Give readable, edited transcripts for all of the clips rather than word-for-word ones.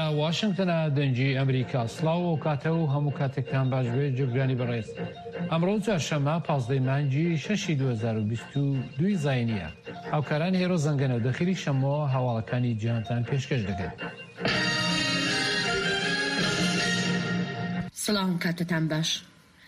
واشنگتن دنجی امریکا سلااو و کاتو همو کاتکتان باش به جبرانی بڕێز ئەمڕۆ چوارشەممە 15 مانگی 6 2022 زاینیە هاوکاران هێرۆ زەنگەنە دەخیری شەمەوە هەواڵەکانی جیهانتان پێشکەش دەکەن. سڵاو کاتتان باش.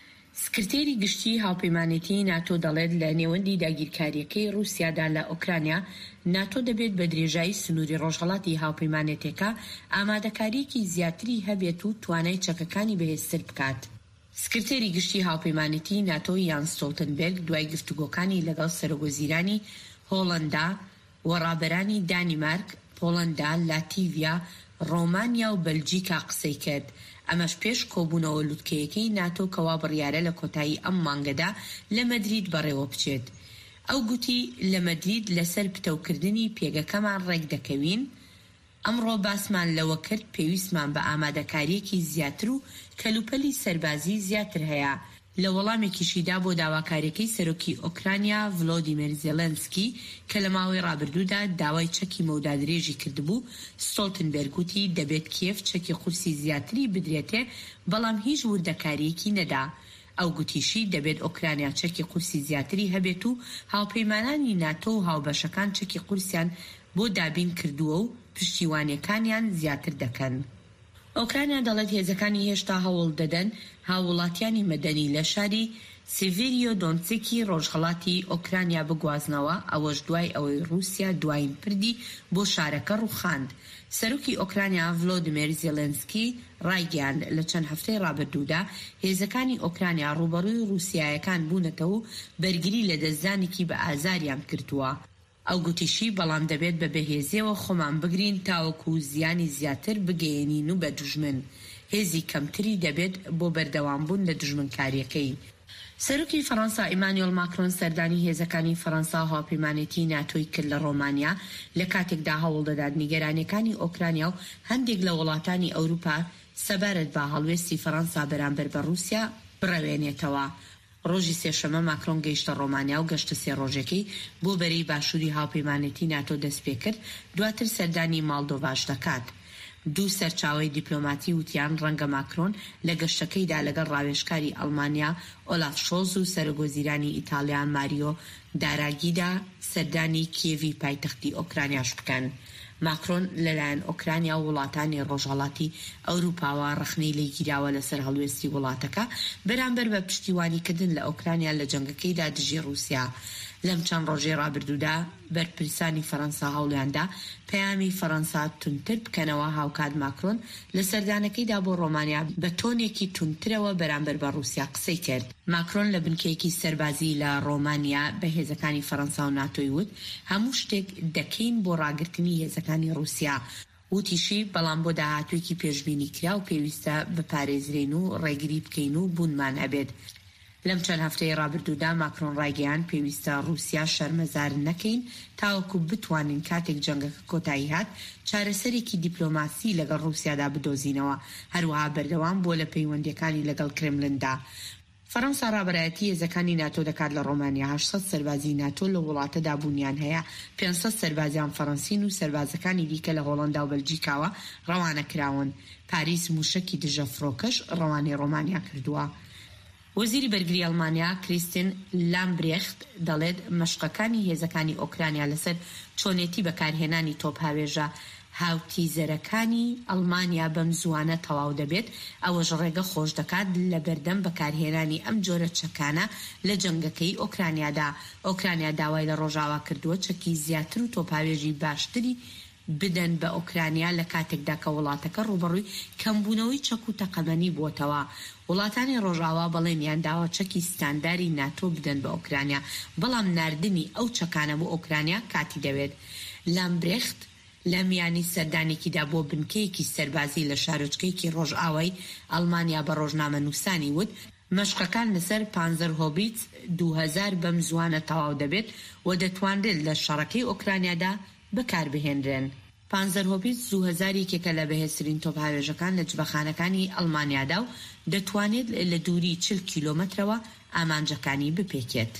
سکرتێری گشتی هاوپەیمانێتی ناتۆ دەڵێت لە نێوەندی داگیرکاریەکەی رووسیادا لە ئۆکرانیا ناتۆ دەبێت بە درێژایی سنووری ڕۆژهەڵاتی هاوپەیمانێتەکە ئامادەکاریەکی زیاتری هەبێت و توانای چەکەکانی بەهێزتر بکات. سکرتێری گشتی هاوپەیمانێتی ناتۆ یان ستۆلتنبێرگ دوای گفتوگۆکانی لەگەڵ سەرۆگۆزیرانی هۆڵەندا و ڕابەرانی دانیمارک، پۆڵەندا، لاتیڤیا، ڕۆمانیا و بەلجیکا قسەی کرد. ئەمەش پێش کۆبوونەوە لووتکەیەکەی ناتۆ کەوا بڕیارە لە کۆتایی ئەم مانگەدا لە مەدرید بەڕێوە بچێت. ئەو گوتی لە مەدرید لەسەر پتەوکردنی پێگەکەمان ڕێک دەکەوین. ئەمڕۆ باسمان لەوە کرد پێویستمان بە ئامادەکاریەکی زیاتر و کەلوپەلی سەربازی زیاتر هەیە. لە وەڵامێکیشیدا بۆ داواکاریەکەی سەرۆکی ئۆکرانیا ڤلۆدیمیر زێلەنسکی کە لە ماوەی ڕابردوودا داوای چەکی مەودادرێژی کردبوو، ستۆلتنبێرگ گوتی دەبێت کیف چەکی قورسی زیاتری بدرێتێ بەڵام هیچ وردەکاریەکی نەدا. ئەو گوتیشی دەبێت ئۆکرانیا چەکی قورسی زیاتری هەبێت و هاوپەیمانانی ناتۆ و هاوبەشەکان چەکی قورسیان بۆ دابین کردووە و پشتیوانیەکانیان زیاتر دەکەن. ئۆکرانیا دەڵێت هێزەکانی هێشتا هەوڵ دەدەن هاوڵاتیانی مەدەنی لە شاری سیڤێریۆ دۆنتسکی ڕۆژهەڵاتی ئۆکرانیا بگوازنەوە، ئەوەش دوای ئەوەی رووسیا دوایین پردی بۆ شارەکە ڕووخاند. سەرۆکی ئۆکرانیا ڤلۆدیمیر زێلەنسکی ڕایگەیاند لە چەند هەفتەی ڕابردوودا هێزەکانی ئۆکرانیا ڕوبەڕووی رووسیایەکان بوونەتەوە و بەرگری لە دەستدانێکی بە ئازاریان کردووە. ئەو گوتیشی بەڵام دەبێت بە بەهێزیەوە خۆمان بگرین تاوەکو زیانی زیاتر بگەێنین و بە دوژمن. هێزی کەمتری دەبێت بۆ بەردەوامبوون لە دوژمنکاریەکەی. سەرۆکی فەڕەنسا ئیمانوێل ماکرۆن سەردانی هێزەکانی فەڕەنسا و هاوپەیمانێتی ناتۆی کرد لە ڕۆمانیا لە کاتێکدا هەوڵ دەدات نیگەرانیەکانی ئۆکرانیا و هەندێک لە وڵاتانی ئەوروپا سەبارەت بە هەڵوێستی فەڕەنسا بەرامبەر بە رووسیا بڕەوێنێتەوە. ڕۆژی سێشەمە ماکرۆن گەیشتە ڕۆمانیا و گەشتە سێ ڕۆژێکی بۆ بەرەی باشووری هاوپەیمانێتی ناتۆ دەست پێ کرد، دواتر سەردانی ماڵدۆڤاش دەکات. دوو سەرچاوەی دیپلۆماتی وتیان ڕەنگە ماکرۆن لە گەشتەکەیدا لەگەڵ ڕاوێژکاری ئەڵمانیا ئۆلاف شۆلز و سەرۆگۆزیرانی ئیتاڵیان ماریۆ داراگیدا سەردانی کیێڤی پایتەختی ئۆکرانیاش بکەن. ماکرۆن لەلایەن ئۆکرانیا و وڵاتانی ڕۆژهەڵاتی ئەوروپاوە ڕخنەی لێگیراوە لەسەر هەڵوێستی وڵاتەکە بەرامبەر بە پشتیوانیکردن لە ئۆکرانیا لە جەنگەکەیدا دژی رووسیا. لەم چەند ڕۆژەی ڕابردوودا بەرپرسانی فەڕەنسا هەوڵیاندا پەیامی فەڕەنسا تونتر بکەنەوە هاوکات ماکرۆن لە سەردانەکەیدا بۆ ڕۆمانیا بە تۆنێکی تونترەوە بەرامبەر بە رووسیا قسەی کرد. ماکرۆن لە بنکەیەکی سەربازی لە ڕۆمانیا بە هێزەکانی فەڕەنسا و ناتۆی وت هەموو شتێک دەکەین بۆ ڕاگرتنی هێزەکانی رووسیا. وتیشی بەڵام بۆ داهاتوێکی پێشبینی کرا و پێویستە بپارێزرێن و ڕێگری بکەین و بوونمان هەبێت. لەم چەند هەفتەی ڕابردوودا ماکرۆن ڕایگەیاند پێویستە رووسیا شەرمەزار نەکەین تاوەکو بتوانین کاتێک جەنگەکە کۆتایی هات چارەسەرێکی دیپلۆماسی لەگەڵ رووسیادا بدۆزینەوە، هەروەها بەردەوام بۆ لە پەیوەندیەکانی لەگەڵ کرێملیندا. فەڕەنسا ڕابەرایەتی هێزەکانی ناتۆ دەکات لە ڕۆمانیا. 800 سەربازی ناتۆ لە وڵاتەدا بوونیان هەیە، 500 سەربازیان فەڕەنسین و سەربازەکانی دیکە لە هۆڵەندا و بەلجیکاوە ڕەوانە کراون. پاریس موشەکی دژە فڕۆکەش ڕەوانەی ڕۆمانیا کردووە. وەزیری بەرگری ئەڵمانیا کریستین لامبرێخت دەڵێت مەشقەکانی هێزەکانی ئۆکرانیا لەسەر چۆنێتی بەکارهێنانی تۆپ هاوێژە هاوتیزەرەکانی ئەڵمانیا بەم زوانە تەواو دەبێت. ئەوەش ڕێگە خۆش دەکات لە بەردەم بەکارهێنانی ئەم جۆرە چەکانە لە جەنگەکەی ئۆکرانیادا. ئۆکرانیا داوای لە ڕۆژاوا کردووە چەکی زیاتر و تۆپ هاوێژی باشتری بدەن بە ئۆکرانیا لە کاتێکدا کە وڵاتەکە ڕوبەڕووی کەمبوونەوەی چەک و تەقەمەنی بووتەوە. وڵاتانی ڕۆژاوا بەڵێنیان داوە چەکی ستانداری ناتۆ بدەن بە ئۆکرانیا، بەڵام ناردنی ئەو چەکانە بۆ ئۆکرانیا کاتی دەوێت. لامبرێخت لە میانی سەردانێکیدا بۆ بنکەیەکی سەربازی لە شارۆچکەیەکی ڕۆژئاوای ئەڵمانیا بە ڕۆژنامە نووسانی وت مەشقەکان لەسەر پانزەر هۆبیت 2000 بەم زوانە تەواو دەبێت و دەتوانرێت لە شەڕەکەی ئۆکرانیادا بەکاربهێنرێن. پانزەر هۆبیت 2000 یەکێکە لە بەهێزترین تۆپ هاوێژەکان لە جبەخانەکانی ئەڵمانیادا و دەتوانێت لە دووری 40 کیلۆمەترەوە ئامانجەکانی بپێکێت.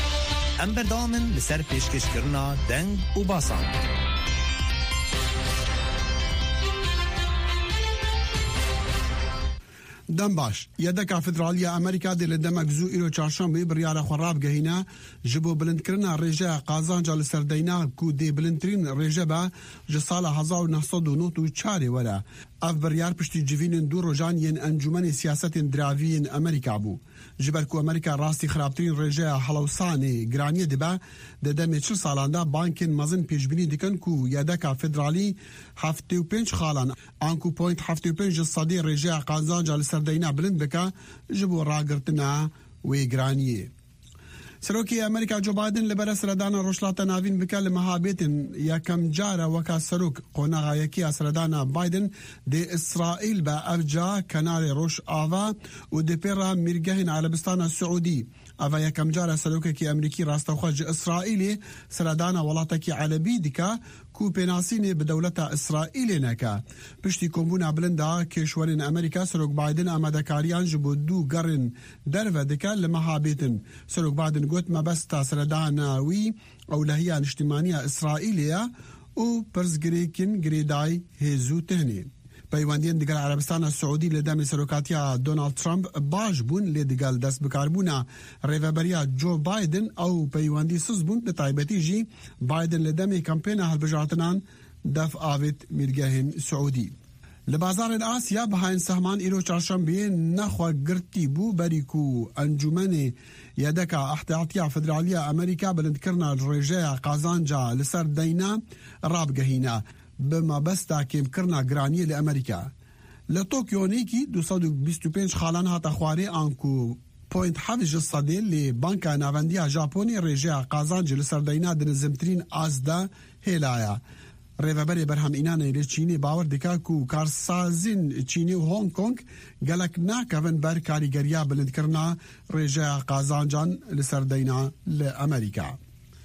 ئەم بەردەوامن لەسەر پێشکەشکردنا دەنگ و باسان. دم باش یدکا فدرالیا امریکا دل دمک زو ایرو چارشنبه بریار خراب گهینا جبو بلندکرنا رژه قازانجا لسردینا کو دی بلندترین رژه با جسال 1994 ولا اف بریار پشتی جوینن دو روجان ین انجمن سیاست دراوین امریکا بو جبر کو امریکا راستی خرابترین رژه حلوسانی گرانی دبا ددم 4 سالاندا بانکن مزن پیشبینی دکن کو یدکا فدرالی 75 خالان انکو پوینت 75 صدی رژه قازانجا لسردینا بلند بکا جبو راگرتنا و گرانیه سروکی امریکا جو بایدن لبر سردان روشلات ناوین بکا لمهابیت یکم جارا وکا سروک قوناغا یکی سردان بایدن دی اسرائیل با افجا کنار روش آوا و دی پیرا مرگهن عربستان السعودی اوه یکم جارا سروکی که امریکی راستوخوش اسرائیلی سردان ولاتکی علبی دکا کو پیناسینی به دولت اسرائیل نکا پشتی کمبونا بلندا کشورین امریکا سروک بایدن آمدکاریان جبو دو گرن درو دکا لمهابیتن سروک بایدن گوت مبستا سرداناوی اولهیان اجتماعی اسرائیلیا و پرزگریکن گریدای هزو تهنی پیوندین دیگر عربستان السعودی لدم سروکاتیا دونالد ترامپ باش بون لدیگل دست بکاربونا ریوبریا جو بایدن او پیوندی سز بون لطایبتی جی بایدن لدم کمپینا هلبجارتنان دف آوید مرگهن سعودی لبازار آسیا بهاین سهمان ایرو چارشنبه نخوا گرتی بو بریکو انجمن یدکا احتیاطیا فدرالیا امریکا بلند کرنا رژه قازانجا لسر دینا راب گهینا بما بستا کم کرنا گرانی لامریکا لطوکیو نیکی 225 خالان هاتا خواری آنکو پوینت 7 صدی لبانکا ناوندیا ژاپنی رژه قازانج لسر دینا دنزمترین آزدا هلایا ریوبری برهم اینانه لی چینی باور دکا کو کارسازین چینی و هونگ کنگ گلک ناکوین بر کاریگریا بلند کرنا رژه قازانجان لسر دینا لامریکا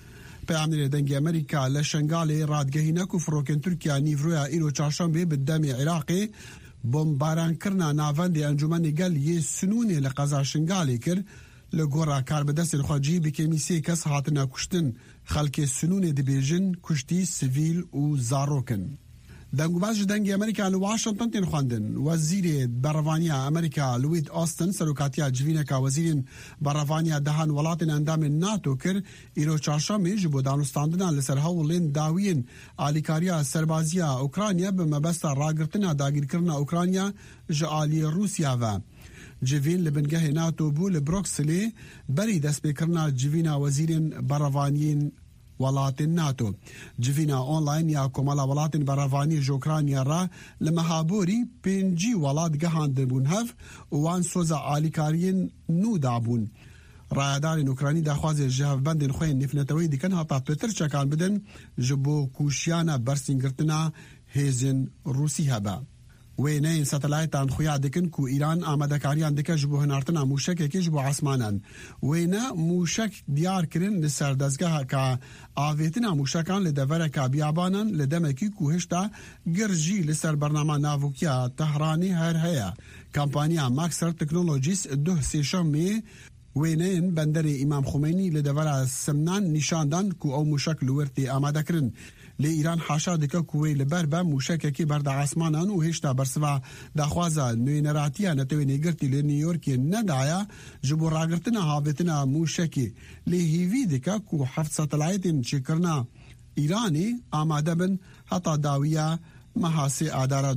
پیامنی دنگی امریکا لشنگالی رادگهی نکو فروکن ترکیه نیورویا ایرو چارشنبه بدمی عراقی بمباران کرنا ناوندی انجمن گل یه سنونی لقضا شنگالی کر لگورا کار بدست الخواجی بکمی سی کس هاتنا کشتن خلق سنونی دبیجن کشتی سیویل و زاروکن دنگو باز دنگی امریکا لواشنطن تین خواندن وزیر بروانیا امریکا لوید آستن سروکاتیا جوینکا وزیرین بروانیا دهان ولاتن اندام ناتو کر ایرو چارشنبه جبو دانستاندنا لسر هولین داوین آلیکاریا سربازیا اوکرانیا بمبستا راگرتنا داگیر کرنا اوکرانیا جعالی روسیا و جوین لبنگه ناتو بو لبروکسلی بری دست بکرنا جوینا وزیرین بروانیین ولات ناتو جوینا اونلاین یا کمالا ولات بروانی جوکرانیا را لمهابوری پنجی ولات گهاند بون هف وان سوزا آلیکارین نو دابون رایدارین اوکرانی دخواز جهف بندن خوین نفنتوی دیکن هاتا پیتر چکان بدن جبو کوشیانا برسینگرتنا هیزن روسی هبا وینین ساتلایتان خویا دکن کو ایران آمدکاریان دکه جبو هنارتنا موشک که جبو عثمانان وینا موشک دیار کرن لسر دزگاه که آویتنا موشکان لدوره که بیابانان لدمکی کو هشتا گرجی لسر برنامه ناوکیا تهرانی هر هیا کمپانیا ماکسر تکنولوژیس 2 سیشمی وینین بندر امام خمینی لدوره سمنان نشاندان کو او موشک لورتی آماده کرن لی ایران حاشا دکا کوی لبر با موشک کی برد عثمانان و هشتا برسوا دخوازا نوینراتیا نتوی نگرتی لی نیویورکی ندایا جبو راگرتنا هاویتنا موشکی لی هیوی دکا کو 7 ساتلایتین چکرنا ایرانی آماده بن حتا داویا محاسی آدارا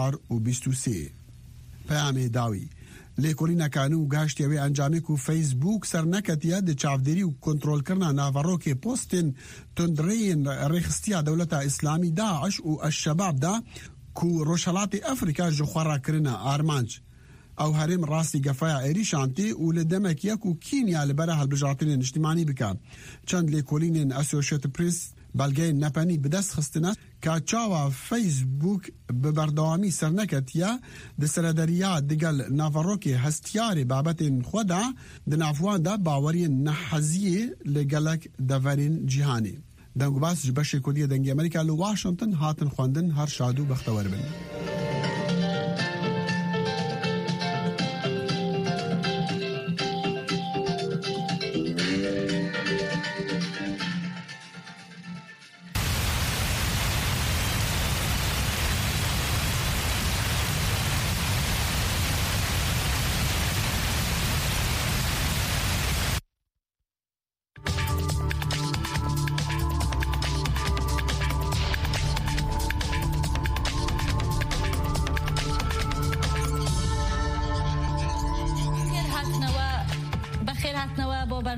2023 پیام داوی لیکولینا کانو گاشتی وی انجامی کو فیسبوک سر نکتیا د چاودری و کنترول کرنا ناورو که پوستن تندرین رخستیا دولت اسلامی داعش و الشباب دا کو روشلات افریقا جخورا کرنا آرمانج او هرم راستی گفایا ایری شانتی و لدمکیا کو کینیا لبره هلبجاتین اجتماعی بکا چند لیکولین اسوشیت پریس بلگه نپنی بدست خستنا که چاوا فیسبوک ببردوامی سرنکتیا د سردریا دگل نافروکی هستیاری بابتین خودا د نافوان دا باوری نحزیه لگلک دورین جهانی دنگو باس جبشی کودی دنگی امریکا لو واشنطن هاتن خواندن هر شادو بختور بن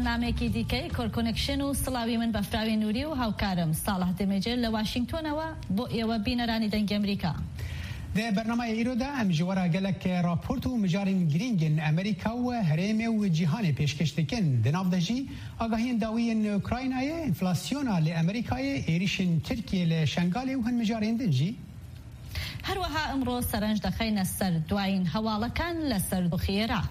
بەرنامەیەکی دیکەی کۆرکۆنکشن و سڵاوی من بە فراوی نووری و هاوکارم ساڵح دەمێجێر لە واشنگتۆنەوە بۆ ئێوە بینەرانی دەنگی ئەمریکا. ده برنامه ایرودا ام جوارا گلک راپورت و مجارین گرینگن امریکا و هرم و جهان پیشکش دکن دناو دجی آگاهین داوین اوکراینای انفلاسیونا ل امریکای ایریشن ترکیه ل شنغال و هن مجارین دنجی هەروەها ئەمڕۆ سەرنج دەخەینە سەر دوایین هەواڵەکان لە سەردوخی عێراق.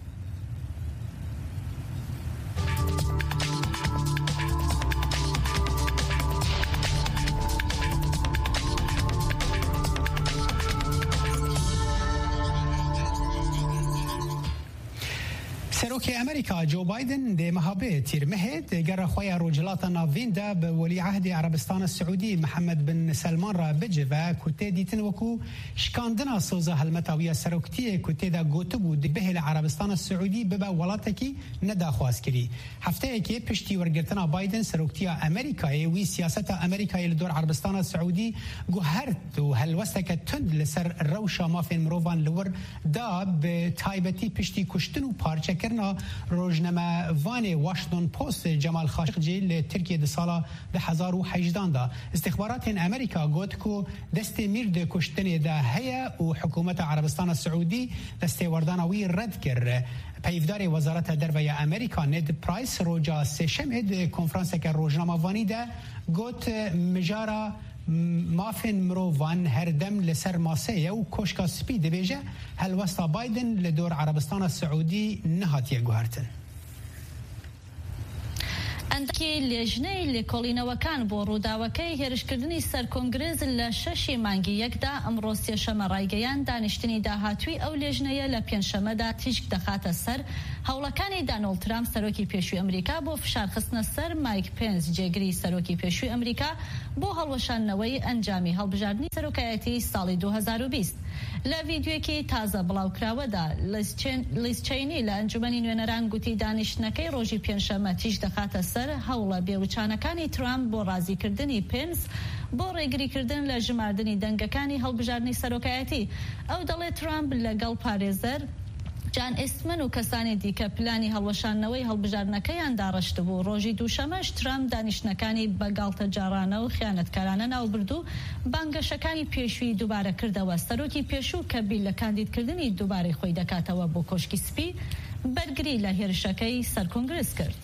سروکی امریکا جو بایدن ده مهابه تیر مهد گر خویا روجلات ناوین ده به ولی عهد عربستان السعودی محمد بن سلمان را بجه و کته دیتن وکو شکاندنا سوزا هلمتاوی سروکتی کته ده گوته بود به عربستان السعودی به ولاتکی ندا خواست کری هفته که پشتی ورگرتنا بایدن سروکتی امریکای وی سیاست امریکای لدور عربستان السعودی گوهرت و هلوستک تند لسر روشا مافین مروان لور دا به تایبتی پشتی کشتن و پارچه کرنا روزنامه وان واشنطن پست جمال خاشقجی لترکیه ده سال 2018 دا استخبارات امریکا گفت که دست میرد کشتن ده هيا و حکومت عربستان السعودی دست وردانوی رد کرد. پیفدار وزارت دربه امریکا ند پرایس روجا سشمد کنفرانس که روزنامه وانی ده گفت مجارا مافن مروان هردم لسر ماسه و کشکا سپی دبیجه هلوستا بایدن لدور عربستان السعودی نهاتیه گوهرتن. ئەندکی لێژنەی لێکۆڵینەوەکان بۆ ڕووداوەکەی هێرشکردنی سەر کۆنگرێز لە 6 مانگی یەکدا ئەمڕۆ سێشەمە ڕایگەیان دانیشتنی داهاتووی ئەو لێژنەیە لە پێنجشەمەدا تیشک دەخاتە سەر هەوڵەکانی دانۆڵد ترامپ سەرۆکی پێشووی ئەمریکا بۆ فشارخستنە سەر مایک پێنس جێگری سەرۆکی پێشووی ئەمریکا بۆ هەڵوەشاندنەوەی ئەنجامی هەڵبژاردننی سەرۆکایەتی ساڵی 2020 لە ڤیدیۆیەکی تازە بڵاوکراوەدا لیز چینی لە ئەنجومەنی نوێنەران گوتی دانیشتنەکەی ڕۆژی پێنجشەمە تیش دەخاتە سەر هەوڵە بێوچانەکانی ترامپ بۆ ڕازیکردنی پێنس بۆ ڕێگریکردن لە ژماردنی دەنگەکانی هەڵبژاردننی سەرۆکایەتی ئەو دەڵێت ترامپ لەگەڵ پارێزەر جان ئێستمن و کەسانی دیکە پلانی هەڵوەشاندنەوەی هەڵبژاردنەکەیان داڕشت بوو. ڕۆژی دووشەمەش ترامپ دانیشتنەکانی بەگاڵتە جارانە و خیانەتکارانە ناوبردوو بانگەشەکانی پێشووی دووبارە کردەوە. سەرۆکی پێشوو کە بیل لە کاندیدکردنی دووبارەی خۆی دەکاتەوە بۆ کۆشکی سپی بەرگری لە هێرشەکەی سەر کۆنگرس کرد.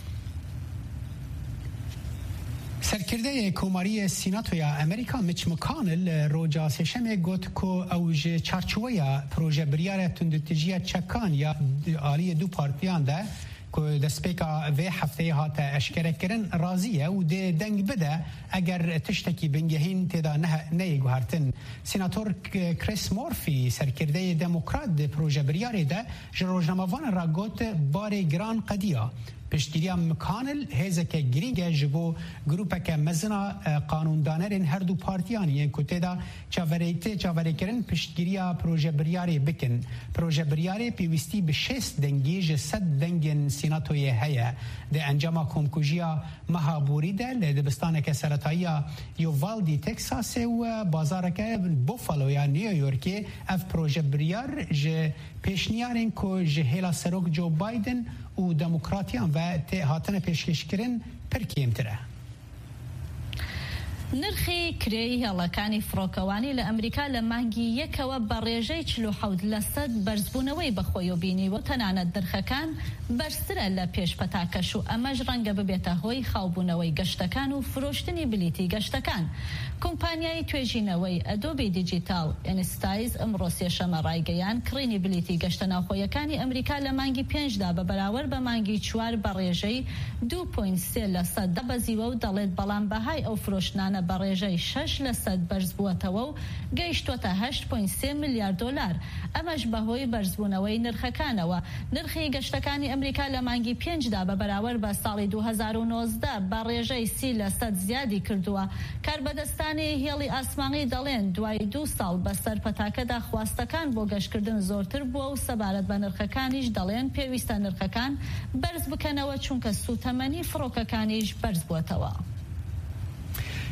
سرکرده کماری سیناتوی امریکا میچ مکانل روجا سشمه گوت که اوج چارچوبه پروژه بریار تندتجیه چکان یا آلی دو پارتیان ده که دسپیکا و هفته هات اشکره کرن راضیه و ده دنگ بده اگر تشتکی بنگهین تدا نه گوهرتن. سیناتور کریس مورفی سرکرده دموکرات ده پروژه بریار ده جروجناموان را گوت بار گران قدیا پشتگیری مکانل هزک گرینگ جبو گروپ که مزنا قانوندانرین هر دو پارتیان یعنی کتدا چاوری کرن پشتگیری پروژه بریاری بکن. پروژه بریاری پیوستی به 6 دنگی جسد دنگن سیناتوی هیا ده انجام کمکوژیا مهابوری ده لدبستان که سرطایی یووالدی تکساس و بازار که بوفالو یا نیویورکی اف پروژه بریار ج پیشنیارین که جهیلا سروک جو بایدن و دموکراتیان و هاتن پیشکشکرین پر کمتره. نرخی کرێی هێڵەکانی فڕۆکەوانی لە ئەمریکا لە مانگی یەکەوە بە ڕێژەی 47% بەرزبوونەوەی بەخۆی و بینیوە تەنانەت نرخەکان بەرزترە لە پێش پەتاکەش و ئەمەش ڕەنگە ببێتە هۆی خاوبوونەوەی گەشتەکان و فرۆشتنی بلیتی گەشتەکان. کۆمپانیای توێژینەوەی ئەدۆبی دیجیتال ئینستایز ئەمڕۆ سێشەمە ڕایگەیان کڕینی بلیتی گەشتە ناوخۆیەکانی ئەمریکا لە مانگی 5دا بە بەراورد بە مانگی 4 بە ڕێژەی 2.3% دەبەزیوە و دەڵێت بەڵام بەهای ئەو فرۆشتنانە بە ڕێژەی 6% بەرز بووەتەوە و گەیشتوەتە 8.3 میلیارد دلار. ئەمەش بەهۆی بەرزبوونەوەی نرخەکانەوە. نرخی گەشتەکانی ئەمریکا لە مانگی 5دا بە بەراورد بە ساڵی 2019 بە ڕێژەی 30% زیادی کردووە. کاربەدەستانی هێڵی ئاسمانی دەڵێن دوای 2 ساڵ بەسەر پەتاکەدا خواستەکان بۆ گەشتکردن زۆرتر بووە و سەبارەت بە نرخەکانیش دەڵێن پێویستە نرخەکان بەرز بکەنەوە چونکە سوتەمەنی فڕۆکەکانیش بەرز بووەتەوە.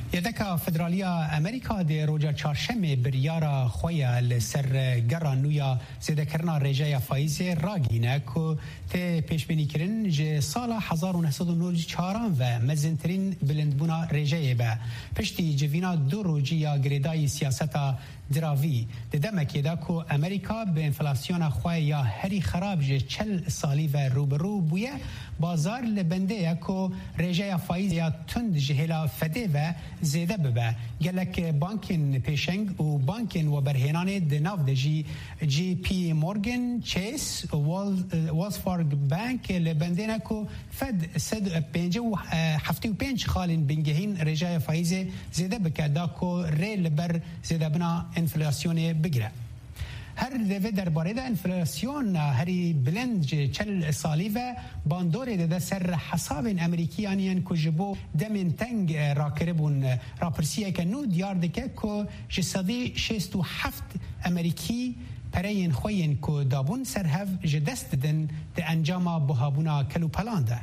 یدکا فدرالیا امریکا دی روجا چهارشنبه بریارا خویا لسر گرانویا زیده کرنا رجای فایز راگینه که ته پیشبینی کرن جه سال 1994 و مزنترین بلندبونا رجای به پشتی جوینا دو روجی یا گریدای سیاستا دراوی دمکی دا که امریکا به انفلاسیون خواه یا هری خراب جه 40 سالی و روبرو بویه بازار لبنده یا که رجای فایز یا تند جهلا فده و زیده ببه گلک بانکین پیشنگ و بانکین و برهنان دناف دجی جی پی مورگن چیس والز فارگ بانک لبنده نکو فد 175 خالین بنگهین رجای فایز زیده بکه دا که ریل بر زیده بنا انفلاسیون بگیره هر دوی درباره دا انفلاسیون هری بلند چل سالی و باندوری ده سر حساب امریکیانیان که جبو دمین تنگ را کربون را پرسیه که نو دیار دکه که جسادی 67 امریکی پرین خوین که دابون سرهف جدست دن ده انجام بهابونا کلو پلانده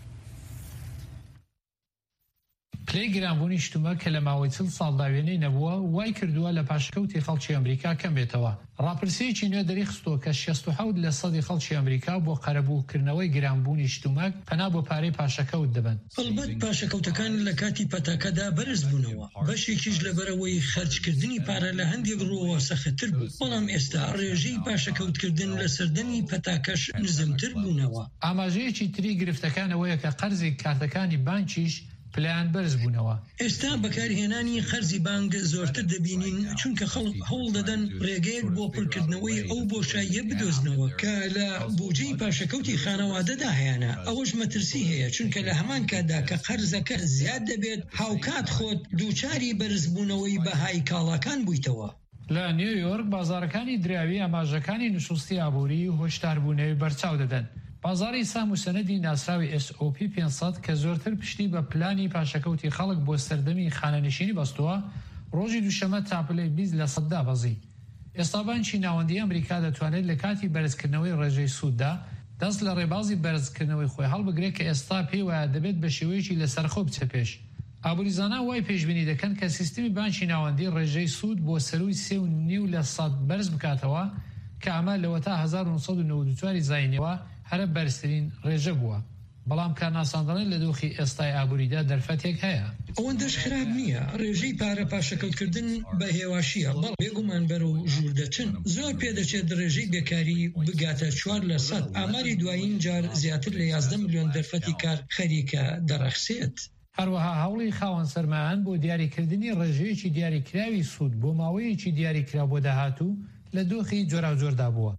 پلی گرانبوونی شتومە کە لە ماوەی 40 ساڵ داوێنەی نەبووە وای کردووە لە پاشکەوتی خەڵکی ئەمریکا کەم بێتەوە. ڕاپرسیەکی نوێ دەریخستووە کە 67% خەڵکی ئەمریکا بۆ قەرەبووکردنەوەی گرانبوونی شتومەک پەنا بۆ پارەی پاشەکەوت دەبن. ئەلبەت پاشەکەوتەکان لە کاتی پەتاکەدا بەرز بوونەوە. بەشێکیش لەبەرەوەی خەرجکردنی پارە لە هەندێک ڕۆوە سەختتر بوو. بەڵام ئێستا ڕێژەی پاشەکەوتکردن لە سەردەمی پەتاکەش نزمتر بوونەوە. ئاماژەیەکی تری گرفتەکانەوەیە کە قەرزی کارتەکانی بانکیش پلیان بەرز بوونەوە. ئێستا بەکارهێنانی خەرزی بانک زۆرتر دەبینین چونکە خەڵک هەوڵ دەدەن ڕێگەیەک بۆ پڕکردنەوەی ئەو بۆشاییە بدۆزنەوە کە لە بودجەی پاشەکەوتی خانەوادەدا هەیەنە. ئەوەش مەترسی هەیە چونکە لە هەمان کاتدا کە قەرزەکە زیاد دەبێت هاوکات خۆت دووچاری بەرزبوونەوەی بەهای کاڵاکان بوویتەوە. لە نیویۆرک بازارەکانی دراوی ئاماژەکانی نوشستی ئابووری و هۆشداربوونەوەی بەرچاو دەدەن. بازاری سام و سەنەدی ناسراوی SOP 500 کە زۆرتر پشتی بە پلانی پاشەکەوتی خەڵک بۆ سەردەمی خانەنشینی بەستووە ڕۆژی دووشەمە تاپلەی 20% دابەزی. ئێستا بانکی ناوەندی ئەمریکا دەتوانێت لە کاتی بەرزکردنەوەی ڕێژەی سووددا دەست لە ڕێبازی بەرزکردنەوەی خۆی هەڵبگرێت کە ئێستا پێی وایە دەبێت بە شێوەیەکی لەسەرخۆ بچە پێش. ئابووریزانان وای پێشبینی دەکەن کە سیستمی بانکی ناوەندی ڕێژەی سوود بۆ سەروی 3.5% بەرز بکاتەوە کە ئەمە لەوە تا 1994 زاینەوە هەرە بەرزترین ڕێژە بووە. بەڵام کارناساندنی لە دۆخی ئێستای ئابووریدا دەرفەتێک هەیە. ئەوەندەش خراپ نییە. ڕێژەی پارە پاشەکەوتکردن بە هێواشیە بەڵام بێگومان بەرەو ژوور دەچن. زۆر پێدەچێت ڕێژەی بێکاری بگاتە 4%. ئاماری دوایین جار زیاتر لە 11 ملیۆن دەرفەتی کار خەریکە دەڕەخسێت. هەروەها هەوڵی خاوەن سەرمایان بۆ دیاریکردنی ڕێژەیەکی دیاریکراوی سوود بۆ ماوەیەکی دیاریکرا بۆ داهاتوو لە دۆخی جۆراوجۆردا بووە.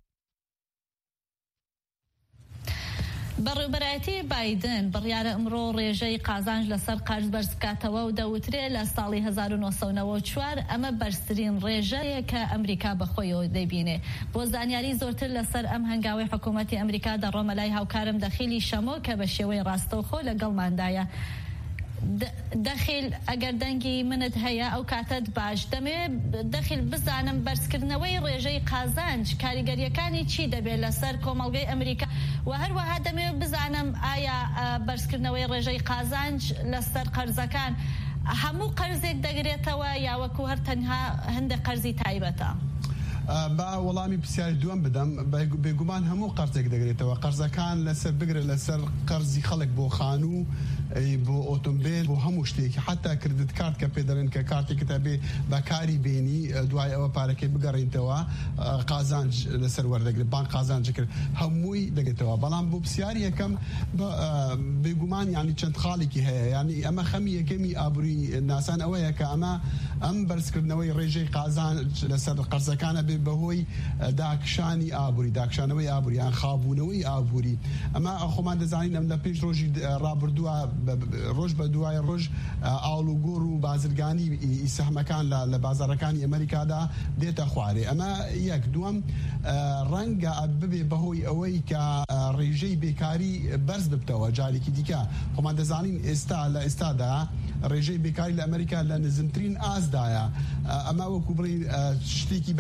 بەڕێوەبەرایەتی بایدن بڕیارە ئەمڕۆ ڕێژەی قازانج لەسەر قەرز بەرز بکاتەوە و دەوترێت لە ساڵی 1994 ئەمە بەرزترین ڕێژەیە کە ئەمریکا بەخۆیەوە دەبینێ. بۆ زانیاری زۆرتر لەسەر ئەم هەنگاوی حکوومەتی ئەمریکا دەڕۆمە لای هاوکارم دەخیلی شەمۆ کە بە شێوەی ڕاستەوخۆ لەگەڵماندایە. دەخیل ئەگەر دەنگی منت هەیە ئەو کاتت باش دەمێ دەخیل بزانم بەرزکردنەوەی ڕێژەی قازانج کاریگەریەکانی چی دەبێت لەسەر کۆمەڵگەی ئەمریکا و هەروەها دەمێ بزانم ئایا بەرزکردنەوەی ڕێژەی قازانج لەسەر قەرزەکان هەموو قەرزێک دەگرێتەوە یا وەکو هەر تەنها هەندێک قەرزی تایبەتە. با وەڵامی پرسیاری دووەم بدەم بێگومان هەموو قەرزێک دەگرێتەوە. قەرزەکان لەسەر بگرێت لەسەر قەرزی خەڵک بۆ خانوو بۆ ئۆتۆمبیل بۆ هەموو شتێکی حتا کردت کارت کە پێدەڵێن کە کارتێکت هەبێ بەکاری بینی دوای ئەوە پارەکەی بگەڕێنیتەوە قازانج لەسەر وەردەگرێت بانک قازانج کرد هەمووی دەگرێتەوە. بەڵام بۆ پرسیاری یەکەم بێگومان یعنی چەند خاڵێکی هەیە یعنی ئەمە خەمی یەکەمی ئابووری ناسان ئەوەیە کە ئەم بەرزکردنەوەی ڕێژەی قازانج لەسەر قەرزەکانە بێ بەهۆی داکشانی ئابووری داکشانەوەی ئابووریان خابوونەوەی ئابووری. ئەمە خۆمان دەزانین ئەم لە پێش ڕۆژی ڕابردووە ڕۆژ بە دوای ڕۆژ ئاڵوگۆڕ و بازرگانی ئیسەحمەکان لە بازارەکانی ئەمریکادا دێتە خوارێ. ئەمە یەک دووەم ڕەنگە ببێ بەهۆی ئەوەی کە ڕێژەی بێکاری بەرز ببتەوە. جارێکی دیکە خۆمان دەزانین ئێستا لە ئێستادا ڕێژەی بێکاری لە ئەمریکا لە نزمترین ئازدایە. ئەمە وەکو بڵین شتێکی باشی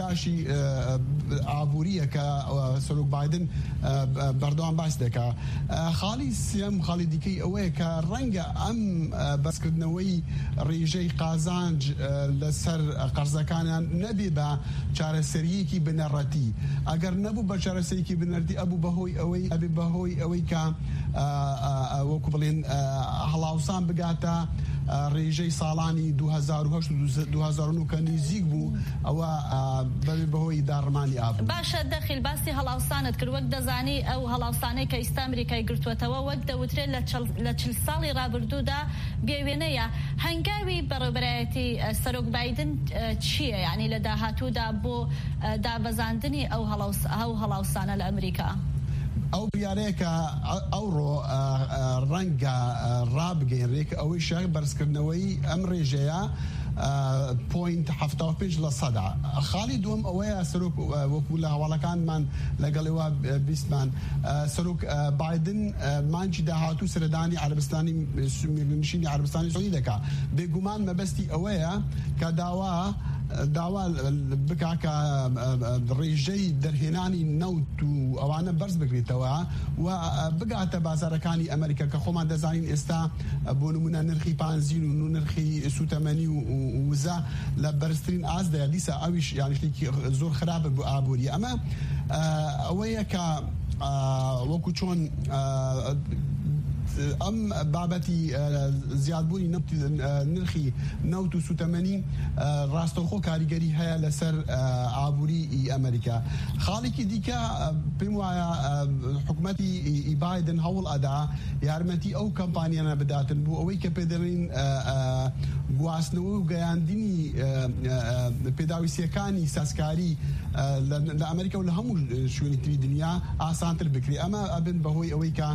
ئابووریە کە سەرۆک بایدن بەردەوام باس دەکا. خاڵی سێم خاڵی دیکەی ئەوەیە کە ڕەنگە ئەم بەسکردنەوەی ڕێژەی قازانج لەسەر قەرزەکانیان نەبێ بە چارەسەریەکی بنەڕەتی. ئەگەر نەبوو بە چارەسەریەکی بنەڕەتی ئەبوو بەهۆی ئەوەی کە وەکو بڵێن هەڵاوسان بگاتە ڕێژەی ساڵانی 2008 و 2009 کە نزیک بوو ئەوە بەهۆی داڕمانی ئابوو. باشە دەخیل باسی هەڵاوسانت کرد وەک دەزانی ئەو هەڵاوسانەی کە ئێستا ئەمریکای گرتووەتەوە وەک دەوترێت لە 40 ساڵی ڕابردوودا بێوێنەیە. هەنگاوی بەڕێوەبەرایەتی سەرۆک بایدن چییە؟ یعنی لە داهاتوودا بۆ دابەزاندنی ئەو هەڵاوسانە لە ئەمریکا؟ ئەو بریارەیە کە ئەوڕۆ ڕەنگە ڕابگەیەنرێک ئەوەی شای بەرزکردنەوەی ئەم ڕێژەیە 0.75%. خاڵی دوم ئەوەیە سەرۆک وەکو لە هەواڵەکانمان لەگەڵەوە بیستمان سەرۆک بایدن مانچی داهاتوو سەردانی عەربستانی نشینی عەربستانی سعودی دەکا. بێگومان مەبەستی ئەوەیە کە داوا بکا کە ڕێژەی دەرهێنانی نەوت و ئەوانە بەرز بگرێتەوە و بگاتە بازارەکانی ئەمریکا کە خۆمان دەزانین ئێستا بۆ نمونە نرخی پانزین و نرخی سوتەمەنی و وزە لە بەرزترین ئازدەیە دیسە ئەویش یانشتێکی زۆر خراپە بۆ ئابووری. ئەمە ئەوەیە کە وەکو چۆن ئەم بابەتی زیادبوونی نرخی نەوت و سوتەمەنی ڕاستەوخۆ کاریگەری هەیە لەسەر ئابووری ئەمریکا. خاڵێکی دیکە پێم وایە حکوومەتی بایدن هەوڵ ئەدا یارمەتی ئەو کەمپانیانە بداتن بۆ ئەوەی کە پێدەڵێن گواستنەوە و گەیاندنی پێداویستیەکانی سازکاری لە ئەمریکا و لە هەموو شوێنی تری دنیا ئاسانتر بکرێ. ئەمە ئەبن بەهۆی ئەوەی کە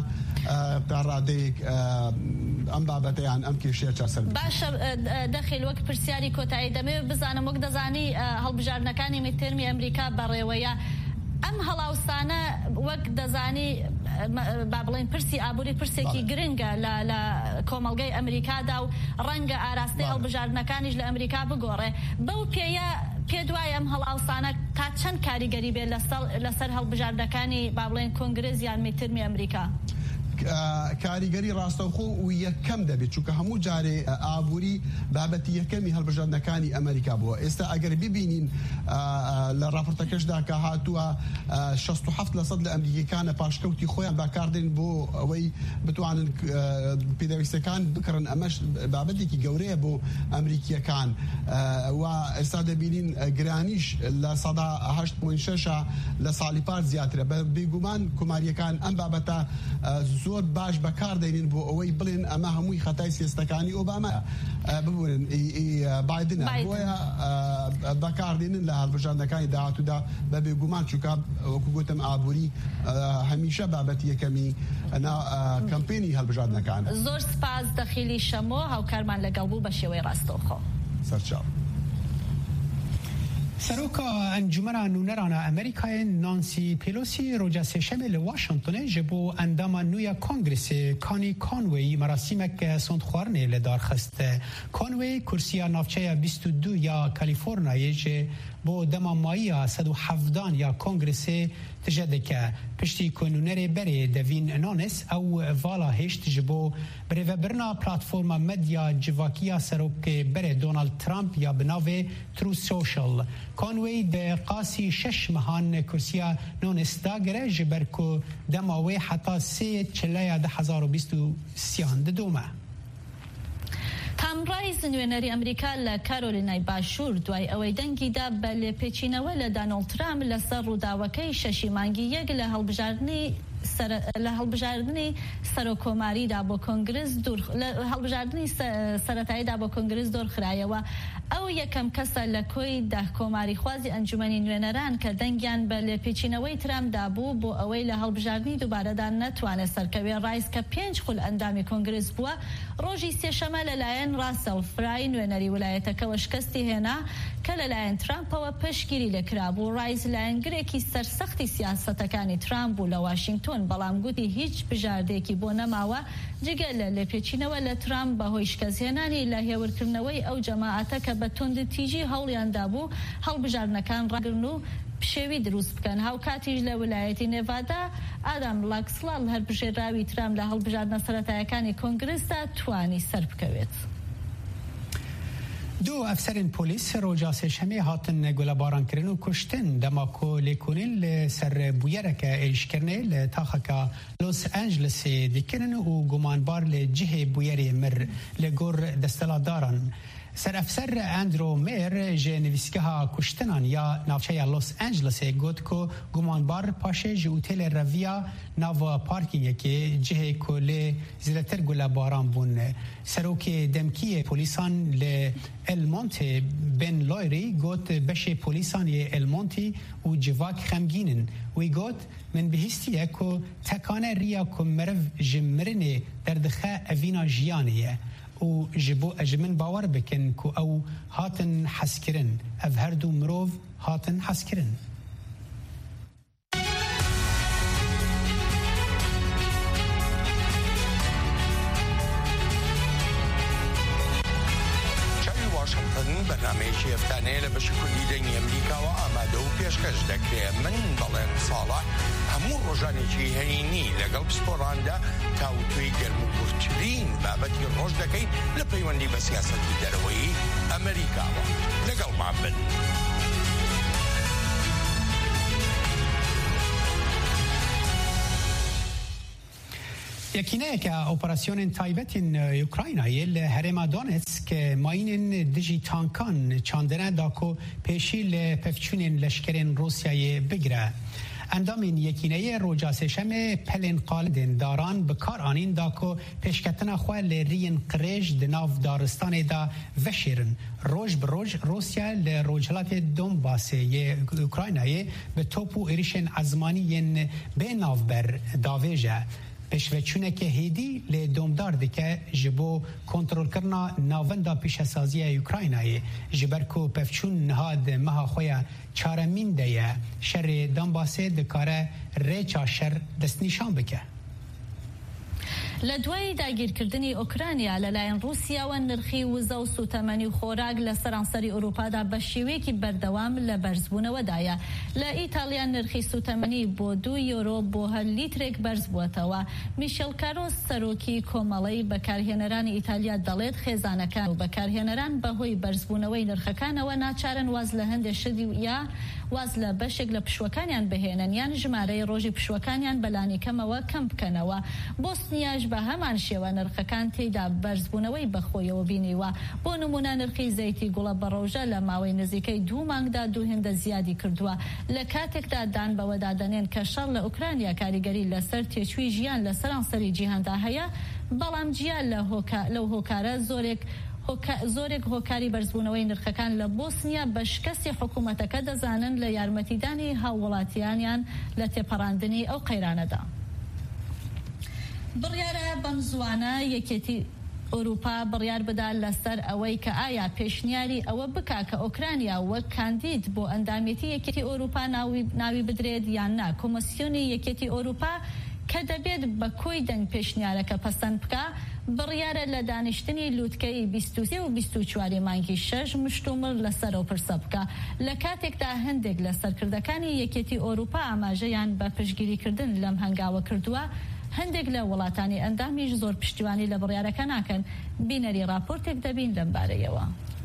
ئەم بابەتەیان ئەم کێشەیە چاسەر. باشە دەخیل وەک پرسیاری کۆتایی دەمەوێت بزانم وەک دەزانی هەڵبژاردنەکانی میترمی ئەمریکا بەڕێوەیە ئەم هەڵاوسانە وەک دەزانی با بڵێن پرسی ئابووری پرسێکی گرنگە لە کۆمەڵگەی ئەمریکادا و ڕەنگە ئاراستەی هەڵبژاردنەکانیش لە ئەمریکا بگۆڕێ. بەو پێ دوای ئەم هەڵاوسانە تا چەند کاریگەری بێت لەسەر هەڵبژاردنەکانی با بڵێن کۆنگرس یان میترمی ئەمریکا؟ کاریگەری ڕاستەوخۆ و یەکەم دەبێت چونکە هەموو جارێ ئابووری بابەتی یەکەمی هەڵبژاردنەکانی ئەمریکا بووە. ئێستا ئەگەر ببینین لە راپۆرتەکەشدا کە هاتووە 67% لە ئەمریکیەکانە پاشکەوتی خۆیان باکاردێن بۆ ئەوەی بتوانن پێداویستەکان بکڕن. ئەمەش بابەتێکی گەورەیە بۆ ئەمریکیەکان و ئێستا دەبینین گرانیش لە 8.6 لە ساڵی پاش زیاترە. بێگومان کۆماریەکان ئەم بابەتە زۆر باش بەکاردێنین بۆ ئەوەی بڵێن ئەمە هەمووی خەتای سیاستەکانی ئۆباما ببورن بایدنە بۆیە بەکاردێنن لە هەڵبژاردنەکانی داهاتوودا بە بێگومان چونکە وەکو گوتم ئابووری هەمیشە بابەتی یەکەمی کەمپێنی هەڵبژاردنەکان. زۆر سپاس دەخیلی شەمۆ هاوکارمان لەگەڵ بوو بە شێوەی ڕاستەوخۆ. سەرچاو. سروکا انجمن نونران امریکای نانسی پیلوسی روز سه‌شنبه ل واشنگتن جبو اندام نویا کنگرس کانی کانوی مراسمک سندخوارنه لدارخست کانوی کرسی نافچه 22 یا کالیفرنیا بو دما مایی 117 یا کنگرس تجدک پشتی کنونر بری دوین نانس او والا هشت جبو بری برنا پلتفرم مدیا جواکیا سروک بری دونالد ترامپ یا بناوه ترو سوشل کانوی ده قاسی 6 مهان کرسیا نانس داگره جبرکو دماوی حتی 3 چلیا 2023 دومه. تام رایز نوێنەری ئەمریکا لە کارۆلینای باشوور دوای ئەوەی دەنگیدا بە لێپێچینەوە لە دانەڵد ترامپ لەسەر ڕووداوەکەی شەشی مانگی یەک لە هەڵبژاردننی سەرۆکۆماریدا بۆ کۆنگرس هەڵبژاردننی سەرەتاییدا بۆ کۆنگرس دۆرخرایەوە. ئەو یەکەم کەسە لە کۆی داهکۆماری خوازی ئەنجومەنی نوێنەران کە دەنگیان بە لێپێچینەوەی ترامپدا بوو بۆ ئەوەی لە هەڵبژاردننی دووبارەدا نەتوانێت سەرکەوێ. ڕایز کە 5 خول ئەندامی کۆنگرس بووە ڕۆژی سێشەمە لەلایەن راسەل فرای نوێنەری ویلایەتەکەوە شکستی هێنا کە لەلایەن ترامپەوە پشگیری لێکرابوو. ڕایز لایەنگرێکی سەرسەختی سیاسەتەکانی ترامپ بوو لە واشنگتن، بەڵام گوتی هیچ بژاردێکی بۆ نەماوە جگە لە لێپێچینەوە لە ترامپ بەهۆی شکستهێنانی لە هێورکردنەوەی ئەو جەماعەتە کە بە توندتیژی هەوڵیاندا بوو هەڵبژاردنەکان ڕاگرن و پشێوی دروست بکەن. هاوکاتیش لە ویلایەتی نێڤادا ئادام لاکسڵال هەربژێراوی ترام لە هەڵبژاردنە سەرەتایەکانی کۆنگرسدا توانی سەر بکەوێت. دو افسرین پلیس روجا سێشەمێ هاتن گولەبارانکردن و کوشتن دەماکۆ لێکۆنین لەسەر بویەرەکە ئێشکردنێ لە تاخەکە لۆس ئەنجلسێ دیکردن و گومانبار لە جهێ بویەرێ مر لە گۆڕ دەستەڵاتداران. سەرئەفسەر ئەندرۆ مێر ژێ نویسگەها کوشتنان یا ناوچەیە لۆس ئەنجلسێ گوت کۆ گومانبار پاشێ ji ئوتێلê ڕەڤیا nava parkingekê cihê ku lê zêdetir gulabaran bûn. Serokê demkiyê polîsan li Elmontê Ben Loirî got beşê polîsan yê Elmontî û civak xemgînin. Wî got min bihîstiye ku tekane riya ku meriv ji mirinê derdixe evîna jiyanê ye. û ji min bawer bikin ku ew hatin heskirin. Ev her du mirov hatin heskirin. بەنامەیەکی هەفتانەیە لە بەشی کوردی دەنگی ئەمریکاوە ئامادە و پێشکەش دەکرێت. من بەڵێن ساڵح هەموو ڕۆژانێکی هەینی لەگەڵ پسپۆڕاندا تاوتوی گەرم و کورتترین بابەتی ڕۆژ دەکەین لە پەیوەندی بە سیاسەتی دەرەوەی ئەمریکاوە. لەگەڵمان بن. یەکینەیەکە ئۆپەراسیۆنên تایبەتین یوکراینایê li herêma Donetsk mayînên dijî tankan çandine da ku pêşî li pevçûnên leşkerên Rûsyayê bigire. Endamên yekîneyê roja sêşemê pelên qalidên daran bi kar anîn da ku pêşketina xwe li riyên qirêj di nav daristanê da veşêrin. Roj bi roj Rusya li rojhilatê Donbasê yê Ukraynayê bi top û êrişên ezmanî yên bê navber davêje. پشوچونeke هێدی لê domdar dike ji bo kontrolkirina navenda pêşesaziya Ukraynayê ji ber ku pevçûn niha di meha xwe ya çaremîn de ye şerê Donbasê dikare rêça şer destnîşan bike. لە دوای داگیرکردنی ئۆکرانیا لەلایەن رووسیاوە نرخی وزە و سوتەمەنی خۆراک لە سەرانسەری ئەوروپادا بە شێوەیەکی بەردەوام لە بەرزبوونەوەدایە. لە ئیتالیا نرخی سوتەمەنی بۆ 2 یۆرۆ بۆ هەر لیترێک بەرز بووەتەوە. میشێل کارۆس سەرۆکی کۆمەڵەی بەکارهێنەرانی ئیتالیا دەڵێت خێزانەکان و بەکارهێنەران بەهۆی بەرزبوونەوەی نرخەکانەوە ناچارن واز لە هەندێک شتی یا واز لە بەشێک لە پشوەکانیان بهێنن یان ژمارەی ڕۆژی پشوەکانیان بەلانی کەمەوە کەم بکەنەوە. بۆسنیاش بە هەمان شێوە نرخەکان تێیدا بەرزبوونەوەی بەخۆیەوە بینیوە. بۆ نمونە نرخی زەیتی گوڵە بەڕۆژە لە ماوەی نزیکەی 2 مانگدا 2 هێندە زیادی کردووە. لە کاتێکدا دان بەوەدادەنێن کە شەڕ لە ئوکرانیا کاریگەری لەسەر تێچووی ژیان لە سەرانسەری جیهاندا هەیە، بەڵام جیان لەو هۆکارە زۆرێک هۆکاری بەرزبوونەوەی نرخەکان لە بۆسنیا بە شکستی حکوومەتەکە دەزانن لە یارمەتیدانی هاوڵاتیانیان لە تێپەڕاندنی ئەو قەیرانەدا. بڕیارە بەم زوانە یەکێتی ئەوروپا بڕیار بدا لەسەر ئەوەی کە ئایا پێشنیاری ئەوە بکا کە ئۆکرانیا وەک کاندید بۆ ئەندامەتی یەکێتی ئەوروپا ناوی بدرێت یان نا. کۆمسیۆنی یەکێتی ئەوروپا کە دەبێت بە کۆی دەنگ پێشنیارەکە پەسەند بکە بڕیارە لە دانیشتنی لووتکەی 23 و 24 مانگی 6 مشتومڕ لەسەرەوە پرسە بکە. لە کاتێکدا هەندێک لە سەرکردەکانی یەکێتی ئەوروپا ئاماژەیان بە پشتگیریکردن لەم هەنگاوە کردووە، هەندێک لە وڵاتانی ئەندامیش زۆر پشتیوانی لە بڕیارەکە ناکەن. بینەری راپۆرتێک دەبین لەم بارەیەوە.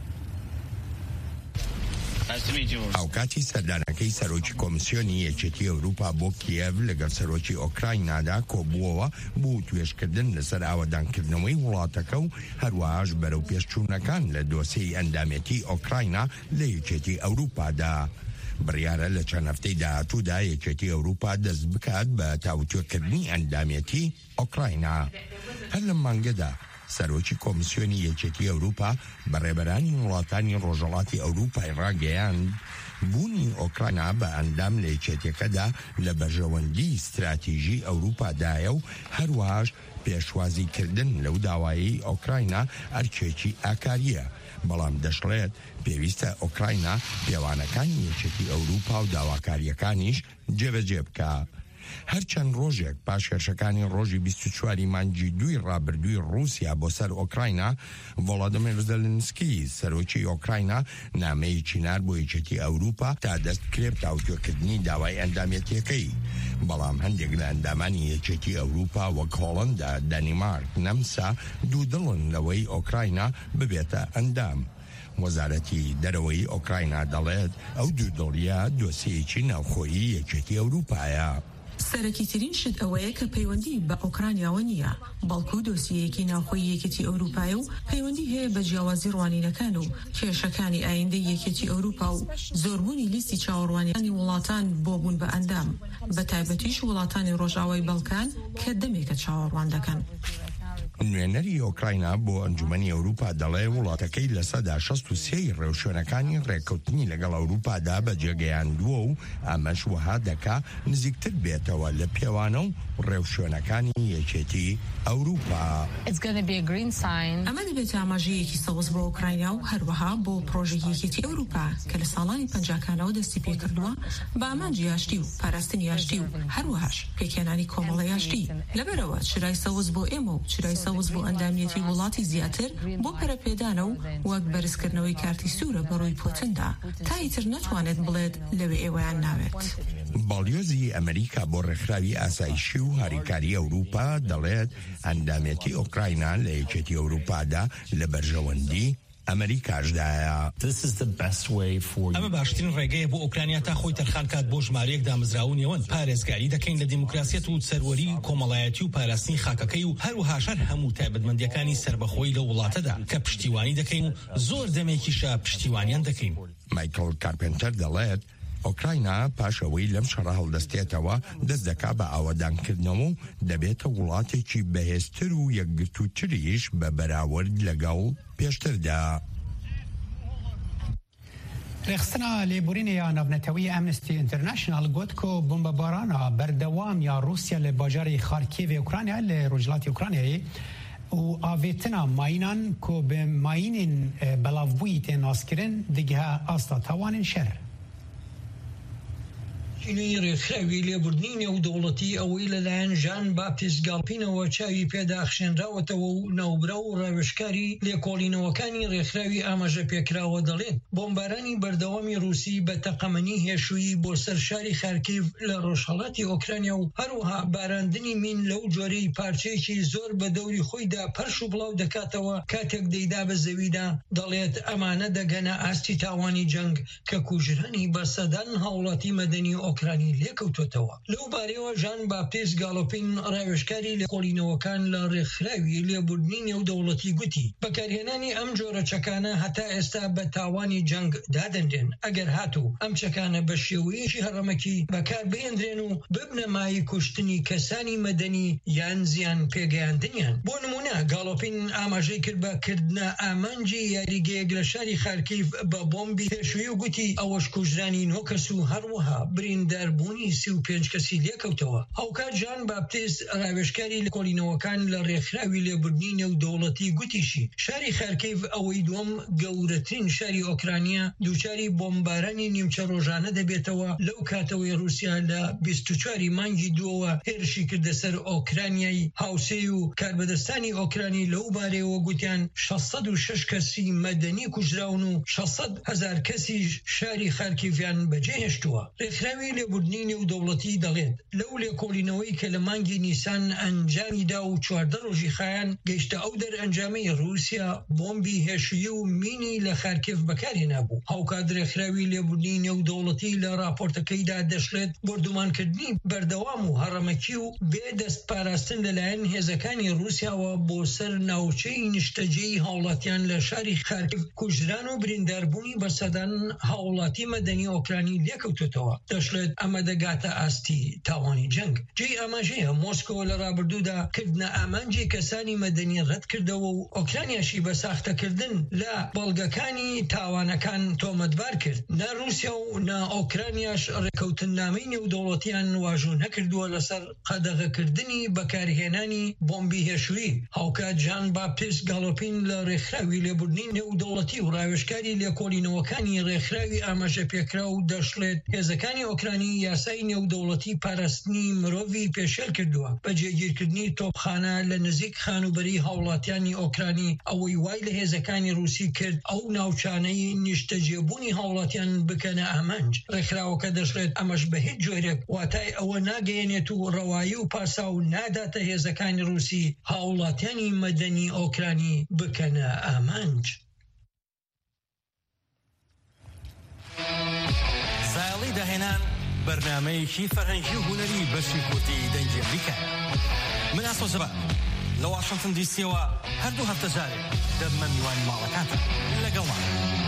ئەوکاتی سەردانەکەی سەرۆکی کۆمسیۆنی یەکێتی ئەوروپا بۆ کیێڤ لەگەڵ سەرۆکی ئۆکراینادا کۆبووەوە بۆ توێژکردن لەسەر ئاوەدانکردنەوەی وڵاتەکە و هەروەهاش بەرەو پێشچوونەکان لە دۆسەی ئەندامەتی ئۆکراینە لە یەکێتی ئەوروپادا. بڕیارە لە چەند هەفتەی داهاتوودا یەکێتی ئەوروپا دەست بکات بە تاوتوێکردنی ئەندامەتی ئۆکراینە. هەر لەم مانگەدا سەرۆکی کۆمسیۆنی یەکێتی ئەوروپا بە ڕێبەرانی وڵاتانی ڕۆژهەڵاتی ئەوروپای ڕاگەیاند بوونی ئۆکراینە بە ئەندام لە یەکێتیەکەدا لە بەرژەوەندی استراتیژی ئەوروپادایە و هەروەهاش پێشوازیکردن لەو داوایی ئۆکراینە ئەرکێکی ئاکاریە. بەڵام دەشڵێت پێویستە ئۆکراینە پێوانەکانی یەکێتی ئەوروپا و داواکاریەکانیش جێبەجێ بکە. هەرچەند ڕۆژێک پاش هێرشەکانی ڕۆژی 24 مانگی 2 ڕابردووی رووسیا بۆ سەر ئۆکراینا، ڤۆڵۆدیمیر زەلنسکی سەرۆکی ئۆکراینا نامەیەکی نار بۆ یەکێتی ئەوروپا تا دەست کرێت تاوتوێکردنی داوای ئەندامەتیەکەی. بەڵام هەندێک لە ئەندامانی یەکێتی ئەوروپا وەک هۆڵەندا، دەنیمارک، نەمسا دوودڵن لەوەی ئۆکراینا ببێتە ئەندام. وەزارەتی دەرەوەی ئۆکراینا دەڵێت ئەو دوودڵیە دۆسیەکی ناوخۆیی یەکێتی ئەوروپایە. سەرەکی ترین شت ئەوەیە کە پەیوەندی بە ئۆکرانیاوە نییە، بەڵکو دۆسیەیەکی ناوخۆیی یەکێتی ئەوروپایە و پەیوەندی هەیە بە جیاوازی ڕوانینەکان و کێشەکانی ئایندەی یەکێتی ئەوروپا و زۆربوونی لیستی چاوەڕوانیانی وڵاتان بۆ بوون بە ئەندام، بە تایبەتیش وڵاتانی ڕۆژاوای بەڵکان کە دەمێکە چاوەڕوان دەکەن. نوێنەری ئۆکراینا بۆ ئەنجومەنی ئەوروپا دەڵێ وڵاتەکەی لە سەدا 63 ڕێوشوێنەکانی ڕێککەوتنی لەگەڵ ئەوروپادا بەجێگەیاندووە و ئەمەش وەها دەکا نزیکتر بێتەوە لە پێوانە و ڕێوشوێنەکانی یەکێتی ئەوروپا. ئەمە دەبێت ئاماژەیەکی سەوز بۆ ئۆکراینیا و هەروەها بۆ پرۆژەی یەکێتی ئەوروپا کە لە ساڵانی 50کانەوە دەستی پێکردووە بە ئامانجی یاشتی و پاراستنی یاشتی و هەروەهاش پێکێنانی کۆمەڵە یاشتی. لەبەرەوە چرای سەوز بۆ ئێمە و چرای سەوز بۆ ئەندامەتی وڵاتی زیاتر بۆ پەرەپێدانە و وەک بەرزکردنەوەی کارتی سوورە بەڕووی پۆتندا تا ئیتر نەتوانێت بڵێت لەوێ ئێوەیان ناوێت. باڵیۆزی ئەمریکا بۆ ڕێکخراوی ئاسایشی و هاریکاری ئەوروپا دەڵێت ئەندامەتی ئۆکراینا لە یەکێتی ئەوروپادا لە بەرژەوەندی ئەمریکاشدایە. ئەمە باشترین ڕێگەیە بۆ ئۆکرانیا تا خۆی تەرخان کات بۆ ژمارەیەک دامەزراون نێوەن پارێزگاری دەکەین لە دیموکراسیەت و سەروەری کۆمەڵایەتی و پاراستنی خاکەکەی و هەروەها شەر هەموو تایبەتمەندیەکانی سربەخۆی لە وڵاتەدا کە پشتیوانی دەکەین و زۆر دەمێکیشە پشتیوانیان دەکەین. مایکل کارپنتەر دەڵێت ئۆکراینا پاشەوەی لەم شەڕە هەڵدەستێتەوە دەست دەکا بە ئاوەدانکردنەوە و دەبێتە وڵاتێکی بەهێزتر و یەکگرتووتریش بە بەراورد لەگەڵ پێشتردا. رێخستنا لێبورینەیە ناونەتەوەی ئەمنستی ئینتەرناشنال گوت کۆ بۆمبەبارانە بەردەوام یا رووسیا لە باژاری خارکیڤی ئوکرانیا لە ڕۆژهەڵاتی ئوکرانیایە و ئاڤێتنا ماینان کۆ بە ماینên بەڵاوبووی تێ ناسکردن دیگە ئاستا تاوانên شەر. چینی ڕێکخراوی لێبوردنی نێودەوڵەتی ئەوەی لەلایەن ژان باپتیست گاڵپینەوە چاوی پێداخشێنراوەتەوە و ناوبرا و ڕاوێژکاری لێکۆڵینەوەکانی ڕێکخراوی ئاماژە پێکراوە دەڵێن بۆمبارانی بەردەوامی رووسی بە تەقەمەنی هێشووی بۆ سەر شاری خارکیڤ لە ڕۆژهەڵاتی ئۆکرانیا و هەروەها باراندنی مین لەو جۆرەی پارچەیەکی زۆر بە دەوری خۆیدا پەرش و بڵاو دەکاتەوە کاتێک دەیدا بە زەویدا دەڵێت ئەمانە دەگەنە ئاستی تاوانی جەنگ کە کوژرانی بە سەدان هاوڵاتی مەدەنی ئۆکرانی لێکەوتوتەوە. لەو بارەوە ژان باپتیست گاڵۆپین ڕاوێژکاری لێکۆڵینەوەکان لە ڕێکخراوی لێبوردنی نێودەوڵەتی گوتی بەکارهێنانی ئەم جۆرە چەکانە هەتا ئێستا بە تاوانی جەنگ دادەندێن ئەگەر هاتوو ئەم چەکانە بە شێوەیەکی هەڕەمەکی بەکار بهێنرێن و ببنە مای کوشتنی کەسانی مەدەنی یان زیان پێگەیاندنیان. بۆ نمونە گاڵۆپین ئاماژەی کرد بە کردنە ئامانجی یاریگەیەک لە شاری خارکیڤ بە بۆمبی هێشووی و گوتی ئەوەش کوژرانی 9 کەس و هەروەها برینداربوونی 35 کەسی لێکەوتەوە. هاوکات ژان باپتیست ڕاوێژکاری لێکۆڵینەوەکان لە ڕێکخراوی لێبوردنی نێودەوڵەتی گوتیشی شاری خارکیڤ ئەوەی دووەم گەورەترین شاری ئۆکرانیا دووچاری بۆمبارانی نیمچە ڕۆژانە دەبێتەوە لەو کاتەوەی رووسیا لە 24 مانگی دووەوە هێرشی کردە سەر ئۆکرانیای هاوسێ و کاربەدەستانی ئۆکرانی لەو بارەوە گوتیان 606 کەسی مەدەنی کوژراون و 600,000 کەسی شاری خارکیڤیان بەجێهێشتووە. ڕێکخراوی لێبوردنی نێودەوڵەتی دەڵێت لەو لێکۆڵینەوەی کە لە مانگی نیسان ئەنجامیدا و 14 ڕۆژی خایان گەیشتە ئەو دەرئەنجامەی رووسیا بۆمبی هێشویی و مینی لە خارکیڤ بەکارهێنا بوو. هاوکات ڕێکخراوی لێبوردنی نێودەوڵەتی لە راپۆرتەکەیدا دەشڵێت بردومانکردنی بەردەوام و هەڕەمەکی و بێدەست پاراستن لەلایەن هێزەکانی رووسیاوە بۆ سەر ناوچەی نیشتەجێی هاوڵاتیان لە شاری خارکیڤ کوژران و برینداربوونی بە سەدان هاوڵاتی مەدەنی ئۆکرانی لێکەوتوتەوە. دەشڵێت ئەمە دەگاتە ئاستی تاوانی جەنگ. جێی ئاماژەیە مۆسکۆ لە ڕابردوودا کردنە ئامانجی کەسانی مەدەنی ڕەت کردەوە و ئۆکرانیاشی بە ساختەکردن لە بەڵگەکانی تاوانەکان تۆمەتبار کرد. نا رووسیا و نا ئۆکرانیاش ڕێکەوتنامەی نێودەوڵەتیان واژوو نەکردووە لەسەر قەدەغەکردنی بەکارهێنانی بۆمبی هێشووی. هاوکات ژان باپتیست گاڵۆپین لە ڕێکخراوی لێبوردنی نێودەوڵەتی و ڕاوێژکاری لێکۆڵینەوەکانی ڕێکخراوی ئاماژە پێکرا و دەشڵێت هێزەکانی ئۆکرانیا ئۆکرانی یاسای نێودەوڵەتی پاراستنی مرۆڤی پێشێل کردووە بە جێگیرکردنی تۆپخانە لە نزیک خانوبەری هاوڵاتیانی ئۆکرانی ئەوەی وای لە هێزەکانی رووسی کرد ئەو ناوچانەی نیشتەجێبوونی هاوڵاتیان بکەنە ئامانج. ڕێکخراوەکە دەژڕێت ئەمەش بە هیچ جۆرێک واتای ئەوە ناگەیەنێت و ڕەوایی و پاسا و ناداتە هێزەکانی رووسی هاوڵاتیانی مەدەنی ئۆکرانی بکەنە ئامانج. زایڵی داهێنان بەرنامەیەکی فەرهەنگی و هونەری بەشی کورتی دەنگی ئەمریکا. من ئاسۆ زەبا لە واشنگتن دیسیەوە هەردوو هەفتە جارێک دەبمە میوانی ماڵەکانتە لەگەڵمان.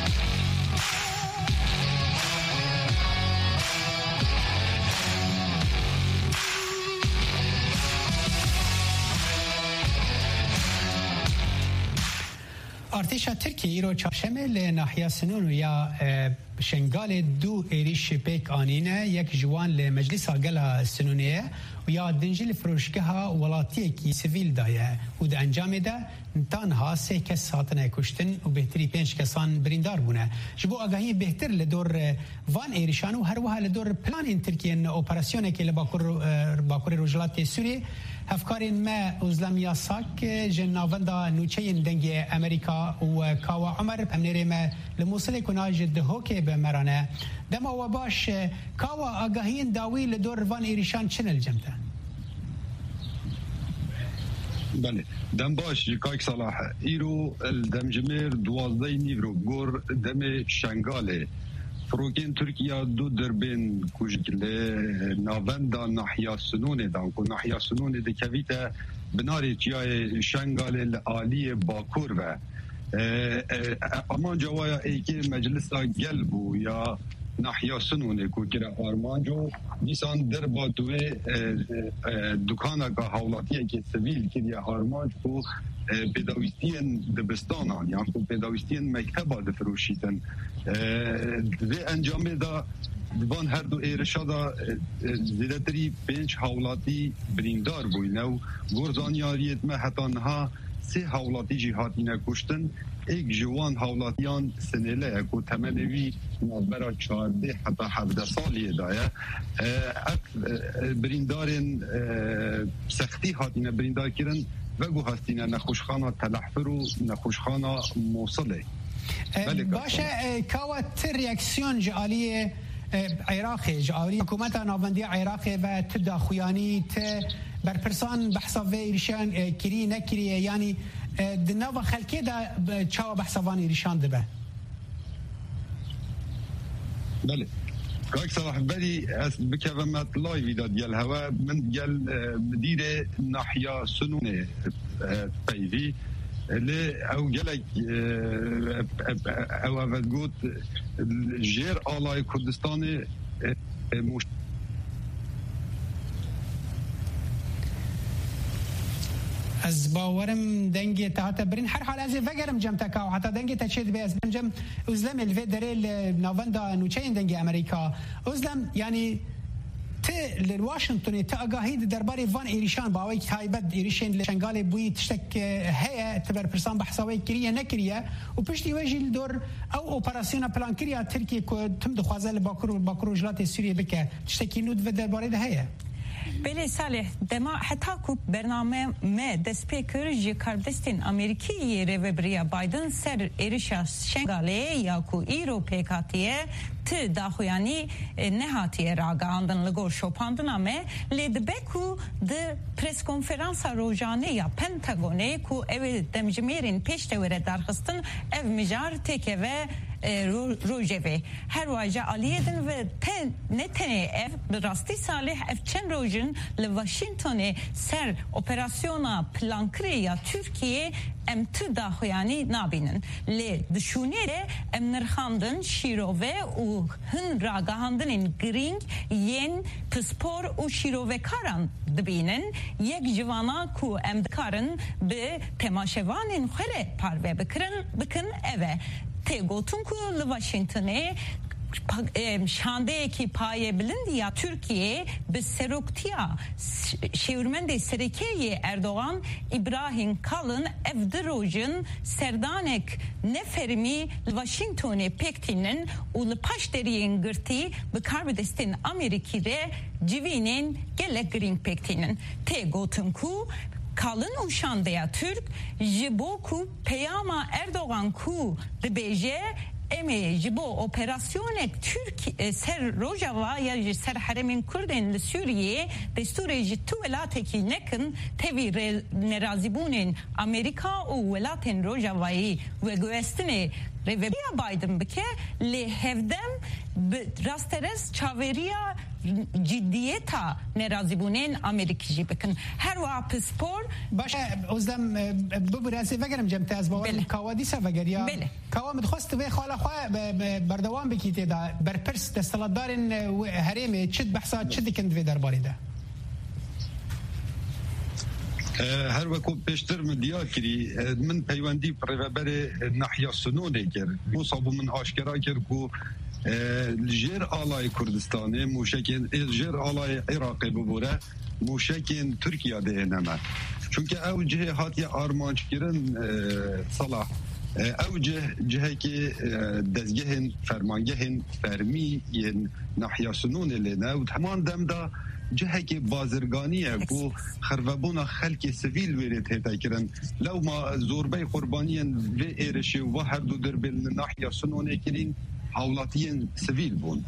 ارتشا ترکیه ایرو چهارشنبه لناحیه سنون یا شنگال دو ایریش پیک آنینه یک جوان لمجلس گلا سنونیه و یا دنجل فروشگاه ولاتی کی سیویل دایه و د انجام ده تنها 3 کس ساتنه کشتن و بهتری 5 کسان بریندار بونه. جبو آگاهی بهتر لدور وان ایریشان و هر وها لدور پلان ترکیه اپراسیونه که لباکور روجلات سوریه هفکارین ما ازلام یاساک جناوندا نوچین دنگ امریکا و کاوا عمر پمنیره ما لموصل کناج دهوکه به مرانه دما و باش کاوا آگاهین داوی لدور وان ایریشان چنل جمته. بله دم باش کاک صلاح ایرو دمجمر 12 نیورو گور دم شنگاله فروکین ترکیه دو دربین کجل ناوندا ناحیه سنونه دان کو ناحیه سنونه دکویتا بناری جای شنگال عالی باکور و امان جوایا ایکی مجلس گلبو یا ناحیه سنونه کو کرا آرمانجو دیسان در باتوه دکانه که حولاتیه که سویل کریا آرمانج کو پیداویستین دبستانان یعنی کو پیداویستین مکتبا دفروشیتن و انجامه دا دوان هر دو ایرشا دا زیدتری 5 حولاتی بریندار بوینه و گرزانیاریت ما حتی نها 3 حولاتی جهاتینه کشتن ایک جوان حولاتیان سنیله کو تمنوی برای 14 حتی 17 سالیه دایه بریندارین سختی هاتینه بریندار کرن و گو هستینه نخوشخانه تلحفر و نخوشخانه موصله. باشه کاوت ریاکسیون جعالی عراق جعالی حکومت ناوندی عراق و تداخویانی برپرسان بحثا و ایرشان کری نکری یعنی دنوا خلکه دا چاوا بحثوان ایرشان دبه. بله کاک صلاح بلی از بکوامت لایوی داد گل هوا من گل مدیر ناحیه سنونه پیوی لی او گلک او اول گوت جیر آلای کردستان از باورم دنگی تا برین هر حال از وگرم جم تکاو حتی دنگی تا چید به از جم ازلم الوی دریل ناوندا نوچین دنگی امریکا ازلم یعنی ته لواشنطن ته آگاهی درباره وان ایریشان باوی تایبت ایریشن لشنگال بوی تشتک هيا تبر پرسان بحثاوی کریه نکریه و پشتی وجه دور او اپراسیون پلان کریه ترکیه که تم دخوازه لباکور وجلات سوریه بکه تشتکی نود و درباره ده هيا بله صالح دما حتی کو برنامه ما دسپیکر جی کاردستین امریکی روبریا بایدن سر ایرشا شنگاله یا کو ایرو پیکاتیه ت داخویانی نهاتیه راگاندن لگور شوپاندن امه لیدبکو ده پرس کنفرانسا روزانه یا پنتاگونه کو او دمجمیرین پیشته وره درخستن او مجار تکه و روجه هر واجه آلیدن و نتنه اف براستی صالح اف چند روزن لواشنطن سر اپراسیونا پلانکری یا ترکیه ام تو داخویانی نابینن لی دشونه ام نرخاندن شیروه و هن راگاهاندن این گرینگ ین پسپور و شیروه کاران دبینن یک جوانا کو ام دکارن به تماشوان خوره پاروه بکن اوه تگوتون کو لواشنطنه şandeyeki paye bilindi ya Türkiye bi seroktiya şevrmende Serekeyi Erdoğan İbrahim Kalın evdirojin serdanek nefermi Washington'e Pekin'in ulu paşderiyen gırti bi karbidestin Amerika'da civinin gelek green Pekin'in te gotunku Kalın uşandaya Türk jiboku peyama Erdoğan ku dibêje Eme jibo operasyonek Türk ser Rojava ya ser Heremên Kurdên li Sûriyê destûrê ji tu welatekî nekin tevî nerazîbûnên Amerîka û welatên Rojavayê veguestinê rêveberiya Biden bike lê hevdem bi rasteres çavêriya ciddiyeta nerazîbûnên Amerîkî jî bikin. Her wa pispor باشه اوزدم ببرازی وگرم جمع تاز باور کاوادی سه وگریا کاوام دخواست و خاله خو بردوام بکیته دا برپرس دستلدارن هرم چد بحثات چد کند و درباره ده هر وقت پیشتر مدیا کری من پیوندی پرور ناحیه سنونه کرد بو صابو من آشکارا کرد کو جر آلای کردستانه موشکین جر آلای عراقی ببوره موشکین ترکیه ده نمه چونکه او جه هاتی آرمانچ کرن صلاح او جهه که دزگهن فرمانگهن فرمی ین ناحیه سنون لینه و تمام دم دا جهه که بازرگانیه بو خربابونا خلق سویل ویرت هتا کرن لو ما زوربای قربانیان و ایرشی و هر دو در بین ناحیه سنونه کرین حولاتیان سویل بون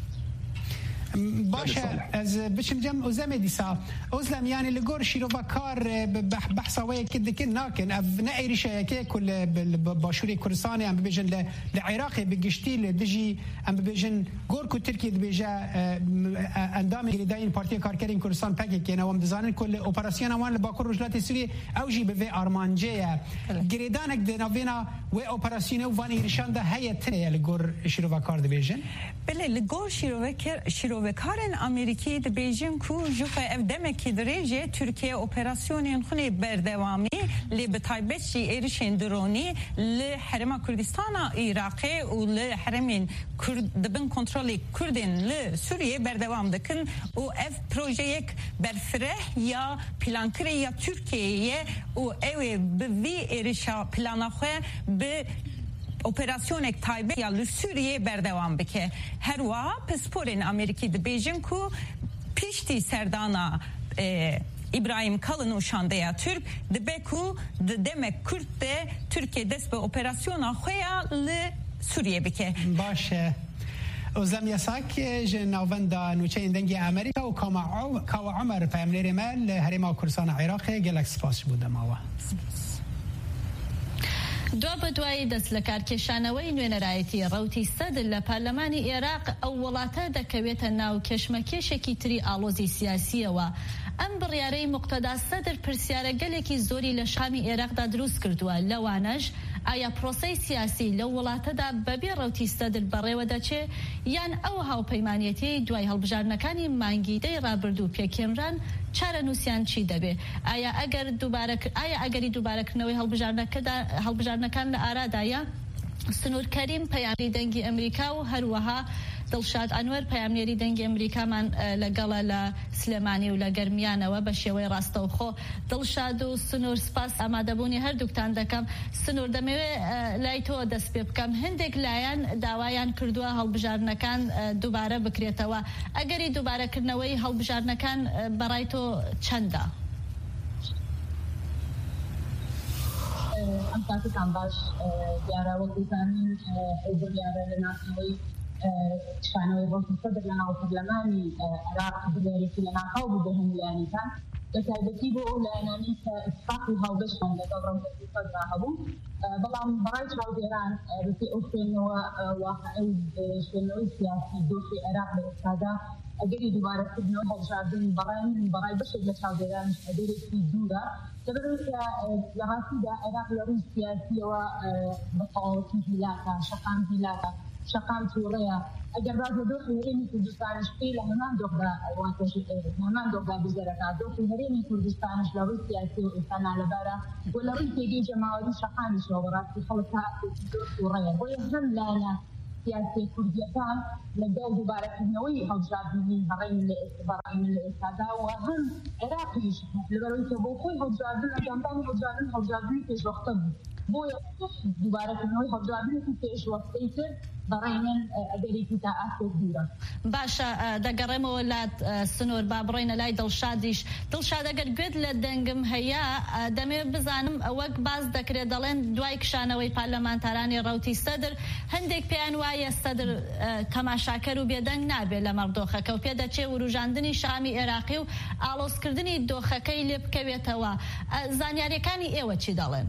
باشه از بچم جمع اوزم دیسا اوزلم یعنی لگور شیروا کار بحثا وی کد کن ناکن اف نعیرشه که کل باشوری کردستان ام ببیجن لعراق بگشتی لدجی ام ببیجن گور کو ترکیه ببیجه اندام گریداین پارتی کارکرین کردستان پکی که نوام دزانن کل اپراسیون وان لباکور رجلات سوریه اوجی به ارمانجه گریدانک دناوینا و اپراسیون وان ایرشان ده هیئت لگور شیروا کار دبیجن بله لگور شیروکارن امریکی د بیژن کو جوفه اف دمکی درجه ترکیه اپراسیونین خونی بردوامی لی بتایبت شی ایرشین درونی لی حرم کردستان عراقی و لی حرمین دبن کنترلی کردین لی سوریه بردوام دکن و اف پروژه یک برفره یا پلانکری یا ترکیه و اوی به وی ایرشا پلانخواه به operasyonek taybe ya Suriye berdevam bike her wa pasporin Amerikî de Beijing ku pişti serdana İbrahim Kalın uşandaya Türk de beku de demek Kürt de Türkiye desbe operasyona xoya li Suriye bike باشه اوزم یساک جناوند نوچین دنگی امریکا و کاوا عمر پیامنیر مال هرما کردستان عراق گلک سپاس بوده ماوا دو بدوای دەست لە کارکێشانەوەی نوێنەرایەتی ڕەوتی سەدر لە پارلەمانی عێراق ئەو وڵاتە دەکەوێتە ناو کێشمەکێشێکی تری ئاڵۆزی سیاسیەوە. ئەم بڕیارەی موقتەدا سەدر پرسیارە گەلێکی زۆری لە شامی عێراقدا دروست کردووە لەوانەش ئایا پرۆسەی سیاسی لەو وڵاتەدا بەبێ ڕەوتی سەدر بەڕێوە دەچێ یان ئەو هاوپەیمانیەتی دوای هەڵبژارنەکانی مانگیدەی ڕابردوو پێکێمران چارە نووسیان چی دەبێ ئایا ئەگەری دووبارەکردنەوەی هەڵبژارنەکان لە ئارادایە سنوورکەریم پەیامی دەنگی ئەمریکا و هەروەها دڵشاد ئەنوەر پەیامنێری دەنگی ئەمریکامان لەگەڵە لە سلێمانی و لە گەرمیانەوە بە شێوەی ڕاستەوخۆ. دڵشاد و سنوور سپاس ئامادەبوونی هەردووکتان دەکەم. سنوور دەمەوێت لای تۆ دەست پێ بکەم. هەندێک لایەن داوایان کردووە هەڵبژارنەکان دووبارە بکرێتەوە. ئەگەری دووبارەکردنەوەی هەڵبژارنەکان بەڕای تۆ چەندە؟ ئەم کاتتان باش دیارە وەکوزانین ئەو بڕیارە لە ناسنەوەی تشانەوەی ڕۆژی سەدر لە ناو پەرلەمانی عێراق بڕیارێکی لە ناقاو بوو بە هەموو لایەنەکان بە تایبەتی بۆ ئەو لایەنانەی کە ئیتفاقی هەڵبەشان لەگەڵ ڕەوتی سەدرا هەبوو بەڵام بەڕای چاودێران بەپێی ئەو خوێندنەوە واقعی خوێندنەوەی سیاسی دۆخی عێراق لە ئێستادا ئەگەری دووبارەکردنەوە هەڵبژاردن بەڕای بەشێک لە چاودێرانش ئەدەرێکی دوورە لەبەرەوەی لە ڕاستیدا عێراق لە ڕووی سیاسیەوە بەتەواوەتی هیلاکە شەقام هیلاکە شەقام تووڕەیە ئەگەر باز لە دۆخی هەرێمی کوردستانش پێی لە هەمان دۆخدا هەمان دۆخدا بزەرەکە دۆخی هەرێمی کوردستانش لە ڕووی سیاسی و ئێستا نالەبارە بۆ لە ڕووی تێگەی جەماوەری شەقامیشەوە بەڕاستی خەڵک تا زۆر تووڕەیە بۆیە هەم لایەنە سیاسی کوردیەکان لەگەڵ دووبارەکردنەوەی هەڵبژاردننی بەڕێین لە ئێستادا و هەم عێراقیش لەبەرەوەی کە بۆ خۆی هەڵبژاردن ئەنجامدانی هەڵبژاردننی پێشوەختە بوو بۆیە دووبارەکردنەوەی هەڵبژاردنێکی پێشوەختەی کرد بەڕێنێن ئەگەرێکی تا ئاسێک دوورە. باشە دەگەڕێمەوە لات سنوور با بڕۆینە لای دڵشادیش. دڵشاد ئەگەر گوێت لە دەنگم هەیە دەمێ بزانم وەک باز دەکرێت دەڵێن دوای کشانەوەی پارلەمانتارانی ڕەوتی سەدر هەندێک پێیان وایە سەدر تەماشاکەر و بێدەنگ نابێت لە مەڕدۆخەکە و پێدەچێ وروژاندنی شامی عێراقی و ئاڵۆزکردنی دۆخەکەی لێ بکەوێتەوە. زانیاریەکانی ئێوە چی دەڵێن؟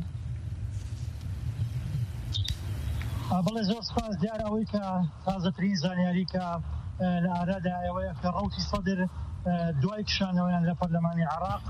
بەڵێ زۆر سپاس دیارەوەی کە تازەترین زانیاری کە لە ئارادایەوەیە کە ڕەوتی سەدر دوای کشانەوەیان لە پەرلەمانی عێراق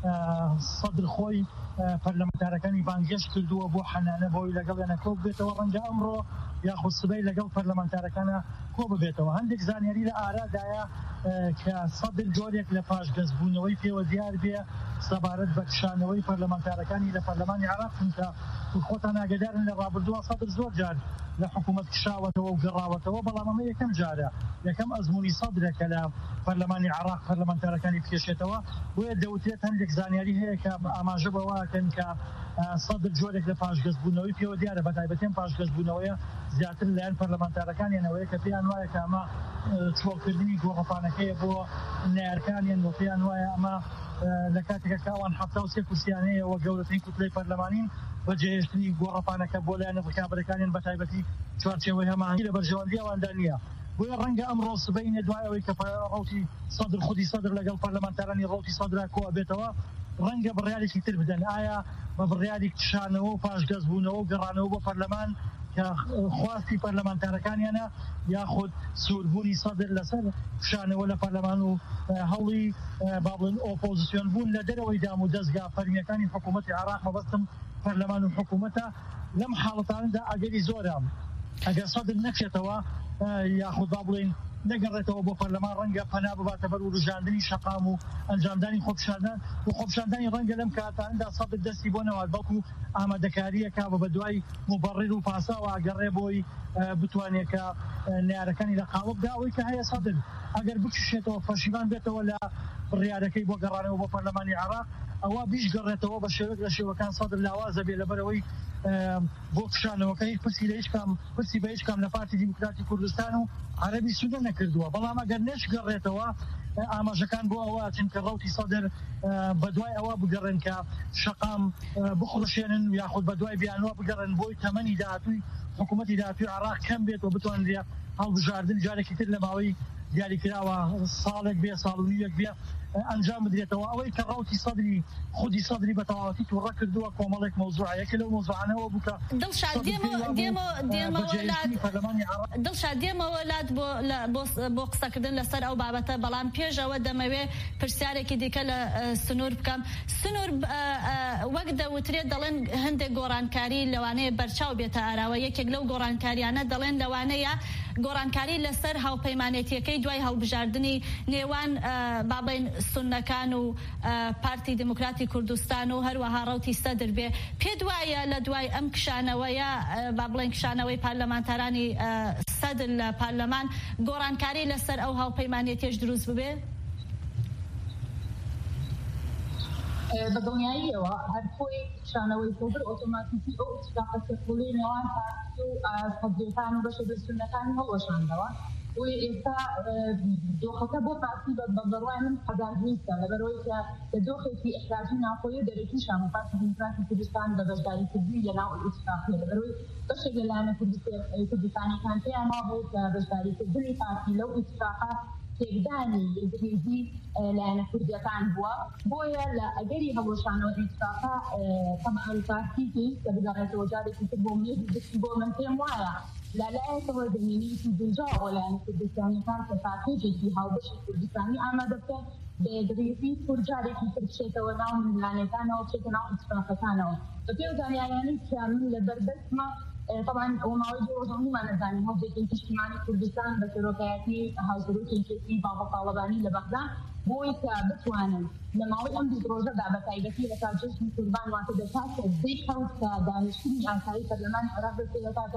سەدر خۆی پەرلەمانتارەکانی بانگێش کردووە بۆ حەنانە بۆی لەگەڵیانە کۆ ببێتەوە ڕەنگە ئەمڕۆ یاخود سبەی لەگەڵ پەرلەمانتارەکانە کۆ ببێتەوە. هەندێک زانیاری لە ئارادایە کە سەدر جۆرێک لە پاشگەزبوونەوەی پێوە دیار بێ سەبارەت بە کشانەوەی پەرلەمانتارەکانی لە پەرلەمانی عێراق کە خۆتان ئاگادارن لە ڕابردووە سەدر زۆر جار لە حکوومەت کشاوەتەوە و گەڕاوەتەوە بەڵام ئەمە یەکەم جارە یەکەم ئەزموونی سەدرێکە لە پەرلەمانی عێراق پەرلەمانتارەکانی بکێشێتەوە بۆیە دەوترێت هەندێک زانیاری هەیە کە ئاماژە بەواکەن کە سەدر جۆرێک لە پاشگەزبوونەوەی پێوە دیارە بەتایبەتێن پاشگەزبوونەوەیە زیاتر لایەن پەرلەمانتارەکانیانەوەی کە پێیان وایە کە ئەمە چۆڵکردنی گۆڕەپانەکەیە بۆ نایەرکانیان و پێیان وایە ئەمە لە کاتێکە کاوان 73 کورسیانەیەوە گەورەترین کوتلەی پەرلەمانین بەجێهێشتنی گۆڕەپانەکە بۆ لایەنە ڕکابەرەکانیان بەتایبەتی چوارچێوەی هەماهنگی لە بەرژەوەندی ئەواندا نییە. بۆیە ڕەنگە ئەمڕۆ سبەینە دوایەوەی کە ڕەوتی سەدر خودی سەدر لەگەڵ پەرلەمانتارانی ڕەوتی سەدرا کۆ بێتەوە ڕەنگە بڕیارێکی تر بدەن. ئایا بە بڕیاری کشانەوە و پاشگەزبوونەوە و گەڕانەوە بۆ پەرلەمان کە خواستی پەرلەمانتارەکانیانە یاخود سووربوونی سەدر لەسەر کشانەوە لە پەرلەمان و هەوڵی با بڵێن ئۆپۆزیسیۆن بوون لە دەرەوەی دام و دەستگا فەرمیەکانی حکوومەتی عێراق مەبەستم پەرلەمان و حکوومەتە. لەم حاڵەتانەدا ئەگەری زۆرە ئەگەر سەدر نەچێتەوە یاخود با بڵێن نەگەڕێتەوە بۆ پەرلەمان ڕەنگە پەنا بباتە بەر وروژاندنی شەقام و ئەنجامدانی خۆپیشاندان و خۆپیشاندانی ڕەنگە لەم کاتاندا سەدر دەستی بۆ نەوات بەڵکو ئامادەکاریەکە بە دواای مبەڕیر و پاساوە ئەگەڕێ بۆی بتوانێت کە نارەکانی لە قاڵبدا ئەوەی کە هەیە سەدر ئەگەر بکشێتەوە پەشیمان بێتەوە لە بڕیارەکەی بۆ گەڕانەوە بۆ پەرلەمانی عێراق ئەوە بیش گەڕێتەوە بە شێوەیەک لە شێوەکان سەدر لاوازە بێ لەبەرەوەی بۆ کشانەوەکەی پرسی لە پرسی بە هیچ کام لە پارتی دیموکراتی کوردستان و عەرەبی سوودە نەکردووە. بەڵام ئەگەر نەش گەڕێتەوە ئاماژەکان بۆ ئەوە چونکە ڕەوتی سەدر بە دوای ئەوە بگەڕێن کە شەقام بخڕشێنن یاخود بە دوای بیانوە بگەڕێن بۆی تەمەنی داهاتووی حکوومەتی داهاتووی عێراق کەم بێت و بتوانرێ هەڵبژاردن جارێکی تر لە ماوەی دیاریکراوە ساڵێک بێ ساڵ و نیوەک بێ ئەنجام بدرێتەوە. ئەوەی کە ڕەوتی سەدری خودی سەدری بە تەواوەتی تووڕە کردووە کۆمەڵێک مەوزوعەیەکە لەو مەوزوعانەوە بووکە. دڵشاد دێمەوە لات بۆ قسەکردن لەسەر ئەو بابەتە بەڵام پێشەوە دەمەوێ پرسیارێکی دیکە لە سنوور بکەم. سنوور وەک دەوترێت دەڵێن هەندێک گۆڕانکاری لەوانەیە بەرچاو بێتە ئاراوە یەکێک لەو گۆڕانکاریانە دەڵێن لەوانەیە گۆڕانکاری لەسەر هاوپەیمانێتیەکەی دوای هەڵبژاردننی نێوان بابین سونەکان و پارتی دموکراتی کوردستان و هەروەها ڕەوتی سەدر بێ. پێ دوایە لە دوای ئەم کشانەوەیە با بڵێن کشانەوەی پارلەمانتارانی سەدر لە پارلەمان گۆڕانکاری لەسەر ئەو هاوپەیمانێتیش دروست ببێ؟ بە دڵنیاییەوە هەر خۆی کشانەوەی سەدر ئۆتۆماتیکی ئەو ئیتفاقە سەرکوڵی نێوان پارتی و سەدرەکان و بەشە سونەکانی هەڵوەشاندەوە. و ئێستا دۆخەکە بۆ پارتی بە بڕوای من حەزار نیستە لەبەرەوەی کە لە دۆخێکی ئەحتیاجی ناوخۆیی دەرەکی شام و پارتی دیموکراتی کوردستان بە بەشداریکردنی لە ناو ئیتفاقیە لەبەرەوەی بەشێک لە لایەنە کوردستانیەکان پێیان وابوو کە بەشداریکردنی پارتی لەو ئیتفاقە تێکدانی گرێزی لایەنە کوردیەکان بووە. بۆیە لە ئەگەری هەڵوەشانەوە ئیتفاقە تەمەعن پارتی پێویستە بگەڕێتەوە جارێکی تر بۆ مێژی دەستی بۆ من پێم وایە لەلایەتەوە دەمێنێتی دڵجاوە لایەنە کوردستانیەکان کە پاکێجێکی هاوبەشی کوردستانی ئامادە بکەن بێدرێتی جارێکی تر بچێتەوە ناو ملیانەکانەوە بچێتە ناو ئیتفاقەکانەوە. بە پێو زانیاریانی کە من لەبەردەستمە طبعا وماوەی ڕۆژانیمان نەزانین هەڵبژێرکی نیشتیمانی کوردستان بە سەرۆکایەتی هاوسەرۆکێکی باوە تاڵەبانی لە بەغدا بۆی کە بتوانن لە ماوەی ئەم 20 ڕۆژەدا بە تایبەتی لە کاتژێژنی قوربان واتە دەکات کە 10 حەوت کە دانیشتنی ئاسایی پەرلەمانی عێراق دەستپێ دەکاتەوە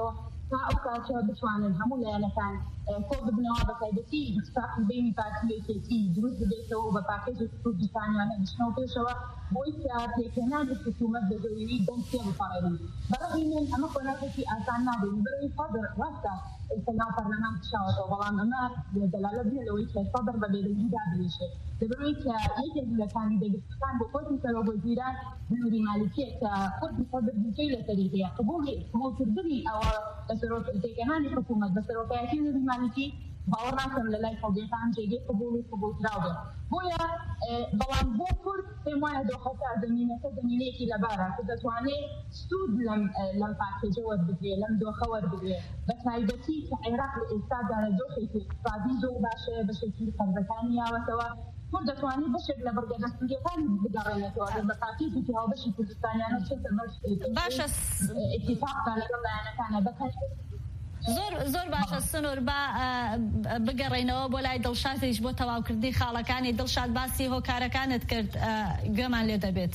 تا ئەو کاتە بتوانن هەموو لایەنەکان کۆ ببنەوە بە تایبەتی ئیتفاقی بینی پارتیەکێتی دروست ببێتەوە و بە پاکێج و کوردستانیانە بچنەوە پێشەوە بۆی کە پێکهێنانی حکوومەت بە زۆری دەنگ پێ بپەڕێنن. بەڕێی من ئەمە کۆناکێکی ئاسان نابێت بەڕێی سەدر ڕاستە ئێستا ناو پەرلەمان بشاوەتەوە، بەڵام ئەمە دەلالەت بێت لەوەی کە سەدر بە بێدەنگی دابێشێت لەبەرەوەی کە یەکێک لە کاندیدەتەکان بۆ پۆستی سەرۆکوەزیران نوری مالیکیە کە خودی سەدر بوجەی لەسەری هەیە قبولکردنی ئەوە لە پێکهێنانی حکوومەت بە سەرۆکایەتی نوری مالیکی باوەڕ ناکەم لە لای خەڵکیەکان جێگەی قبولکراو بێت. بۆیە بەڵام بۆ کورد پێم وایە دۆخەکە زەمینەکە زەمینەیەکی لەبارە کە دەتوانێت سوود لەم پاکێجە وەربگرێ لەم دۆخە وەربگرێ بە تایبەتی کە عێراق لە ئێستادا لە دۆخێکی اقتصادی زۆر باشەیە بەشێکی قەرزەکانی یاوەتەوە کورد دەتوانێت بەشێک لە بەرگەدەستگیەکان بگەڕێنێتەوە لە پاکێجی هاوبەشی کوردستانیانە بچێتە باشە ئیتفاقدا لەگەڵ لایەنەکانە بەکەوێت. زۆر باشە سنوور بە بگەڕێنەوە بۆ لای دڵشادیش بۆ تەواوکردنی خاڵەکانی دڵشاد باسی هۆکارەکانت کرد گوێمان لێ دەبێت.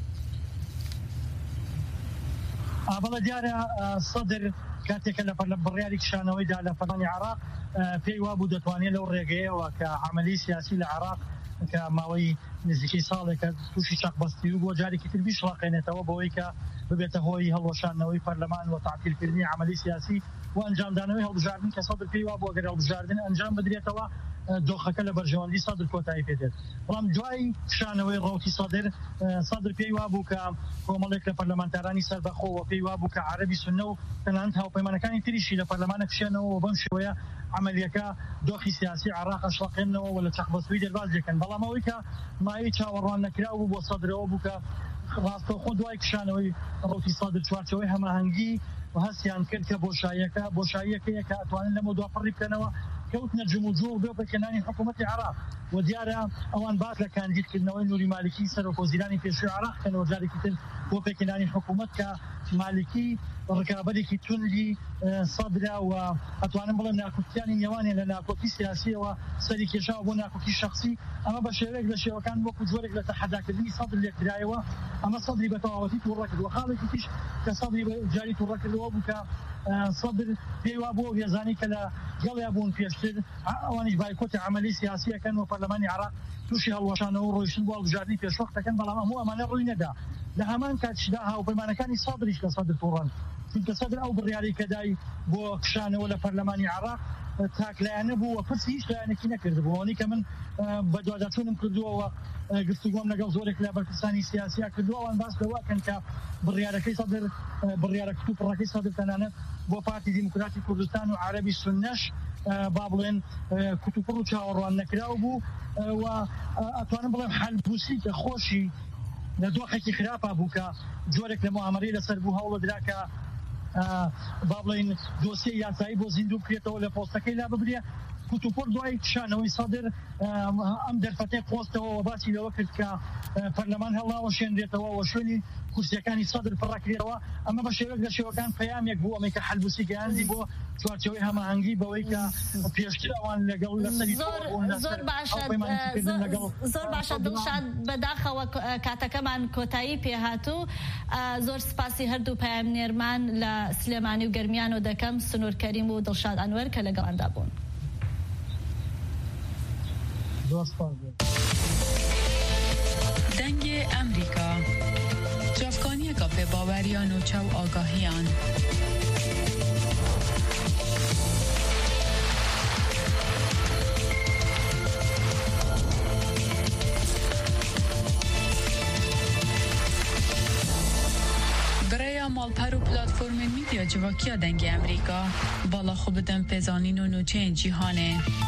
بەڵێ دیارە سەدر کاتێکە لە بڕیاری کشانەوەیدا لە فەرمانی عێراق پێی وابوو دەتوانێت لەو ڕێگەیەوە کە عملی سیاسی لە عێراق کە ماوەی نزیکی ساڵێکە تووشی چاقبەستی و بۆ جارێکی تر بیشڵاقێنێتەوە بەوەی کە ببێتە هۆی هەڵوەشانەوەی پەرلەمان و تعطیلکردنی عملی سیاسی و ئەنجامدانەوەی هەڵبژاردن کە سەدر پێی وابوو ئەگەر هەڵبژاردن ئەنجام بدرێتەوە دۆخەکە لە بەرژەوەندی سەدر کۆتایی پێدێت. بەڵام دوای کشانەوەی ڕەوتی سەدر پێی وابوو کە کۆمەڵێک لە پەرلەمانتارانی سەربەخۆوە پێی وابوو کە عەرەبی سوننە و تەنانەت هاوپەیمانەکانی تریشی لە پەرلەمانە کشێنەوە و بەم شێوەیە عملیەکە دۆخی سیاسی عێراق ئەشڵەقێنەوە و لە چەقبەستووی دەرباز دەکەن. بەڵام ئەوەی کە مایەی چاوەڕوان نەکراو بوو بۆ سەدرەوە بوو کە ڕاستەوخۆ دوای کشانەوەی ڕەوتی سەدر چوارچەوەی هەماهەنگی و هەستیان کرد کە بۆشاییەکەیە کە ئەتوانن لەمە دوا پڕی بکەنەوە کەوتنە جموجۆ و بێ بەکەنانی حکوومەتی عێراق و دیارە ئەوان باس لە کاندیدکردنەوەی نوری مالیکی سەرۆکوەزیرانی پێشووی عێراق کەنەوە جارێکی تر بۆ پێکەنانی حکوومەت کە مالیکی ڕکابەرێکی توندی سەدرا و ئەتوانم بڵێم ناکۆکیانی نێوانێ لە ناکۆکی سیاسیەوە سەری کێشاوە بۆ ناکۆکی شخصی ئەمە بە شێوەیەک لە شێوەکان وەکو جۆرێک لە تەحەداکردنی سەدر لێکرایەوە ئەمە سەدری بە تەواوەتی تووڕە کرد و خاڵێکی تریش کە سەدری جاری تووڕە کردەوە بوو کە سەدر پێی وابوو هێزانی کە لە گەڵیا بوون پێشتر ئەوانیش بایکۆتی عملی سیاسیەکەن و پەرلەمانی عێراق تووشی هەڵوەشانەوە و ڕۆیشتن بۆ هەڵبژاردننی پێشوەختەکەن بەڵام هەموو ئەمانە ڕووی نەدا. لە هەمان کاتیشدا هاوپەیمانەکانی سەدریش لە سەدر تووڕەن چونکە سەدر ئەو بڕیاری کەدای بۆ کشانەوە لە پەرلەمانی عێراق تاکلایانە بوو و پرسی هیچ لایەنێکی نەکردبوو. ئەوەی کە من بە دوواداچوونم کردووەوە گفتوگۆم لەگەڵ زۆرێک لە بەرپرسانی سیاسیا کردووە ئەوان باس لەوەکەن کە بڕیارەکەی سەدر بڕیارە کتوپڕەکەی سەدر تەنانەت بۆ پارتی دیموکراتی کوردستان و عەرەبی سوننەش با بڵێن کتوپڕ و چاوەڕوان نەکراو بوو و ئەتوانم بڵێم حەلبووسی کە خۆشی لە دۆخێکی خراپە بوو کە جۆرێک لە مۆعامەرەی لەسەر بوو هەوڵە درا کە با بڵێن دۆسیە یاسایی بۆ زیندوو بکرێتەوە لە پۆستەکەی لا ببرێ. کتوپڕ دوای کشانەوەی سەدر ئەم دەرفەتەی قۆستەوە و باسی لەوە کرد کە پەرلەمان هەڵاوە شێنرێتەوە و شوێنی کورسیەکانی سەدر پڕەکرێتەوە. ئەمە بە شێوەیەک لە شێوەکان پەیامێک بوو ئەمەی کە حەلبووسی گەیاندی بۆ چوارچەوەی هەماهەنگی بەوەی کە پێشتر ئەوان لەگەڵ لەسەری زۆر باشە دڵشاد بەداخەوە کاتەکەمان کۆتایی پێهاتوو. زۆر سپاسی هەردوو پایامنێرمان لە سلێمانی و گەرمیانۆ دەکەم سنوور کەریم و دڵشاد ئەنوەر کە لەگەڵاندا بوون. دنگ امریکا جافکانیەکە پێباوەریان و چاو ئاگاهیان برای مالپەر و پلاتفۆرمên میدیا civakîya dengê Amerîka bala xwe bidin pêzanîn û nûçeyên cîhanê.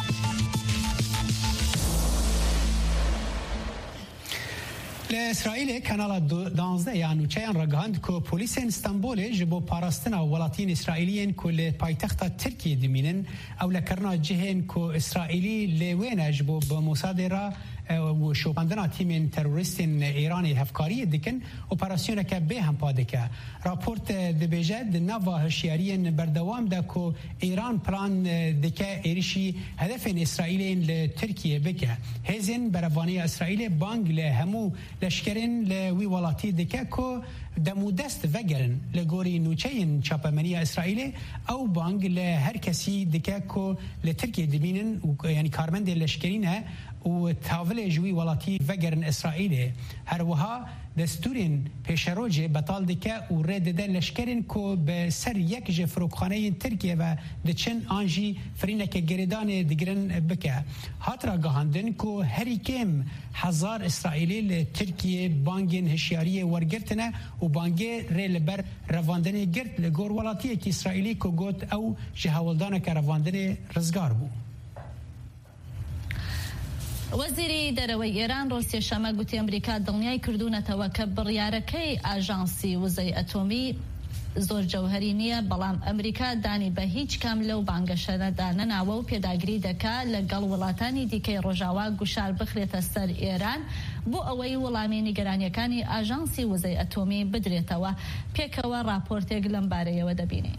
لإسرائيل كانالا 12 يانوچيان رگهاند كو بوليسين اسطنبول جبو باراستنا ولاتين إسرائيليين كو لپایتخت تركيا دمينن او لكرنا جهن كو إسرائيلي لوين جبو بمصادرة و شوپاندنا تیم تروریست ایرانی هفکاری دکن اپراسیون که به هم پادکه راپورت دبیجد نوا هشیاری بردوام ده که ایران پلان دکه ایریشی هدف اسرائیل لترکیه بکه هزین بروانی اسرائیل بانگ لهمو لشکرین لوی ولاتی دکه که دمو دست وگرن لگوری نوچین چاپمنی اسرائیل او بانگ لهر کسی دکه که لترکیه دبینن یعنی کارمند لشکرینه و تاول جوی ولاتی وگرن اسرائیل هر وها دستورین پیشروجه بطال دکه و رد ده لشکرین که به سر یک جفروکخانه ترکیه و دچن آنجی فرینک گریدان دگرن بکه هات را گهاندن که هری کم 1000 اسرائیلی لترکیه بانگین هشیاری ورگرتنه و بانگی ریل بر رواندن گرت لگور ولاتی که اسرائیلی که گوت او جهولدان که رواندن رزگار بو. وەزیری دەرەوەی ئێران ڕۆسیە شەمە گوتی ئەمریکا دڵنیای کردوونەتەوە کە بڕیارەکەی ئاژانسی وزەی ئەتۆمی زۆر جەوهەری نییە بەڵام ئەمریکا دانی بە هیچ کام لەو بانگەشەدا نەناوە و پێداگری دەکا لەگەڵ وڵاتانی دیکەی ڕۆژاوا گوشار بخرێتە سەر ئێران بۆ ئەوەی وەڵامی نیگەرانیەکانی ئاژانسی وزەی ئەتۆمی بدرێتەوە پێکەوە راپۆرتێک لەم بارەیەوە دەبینێ.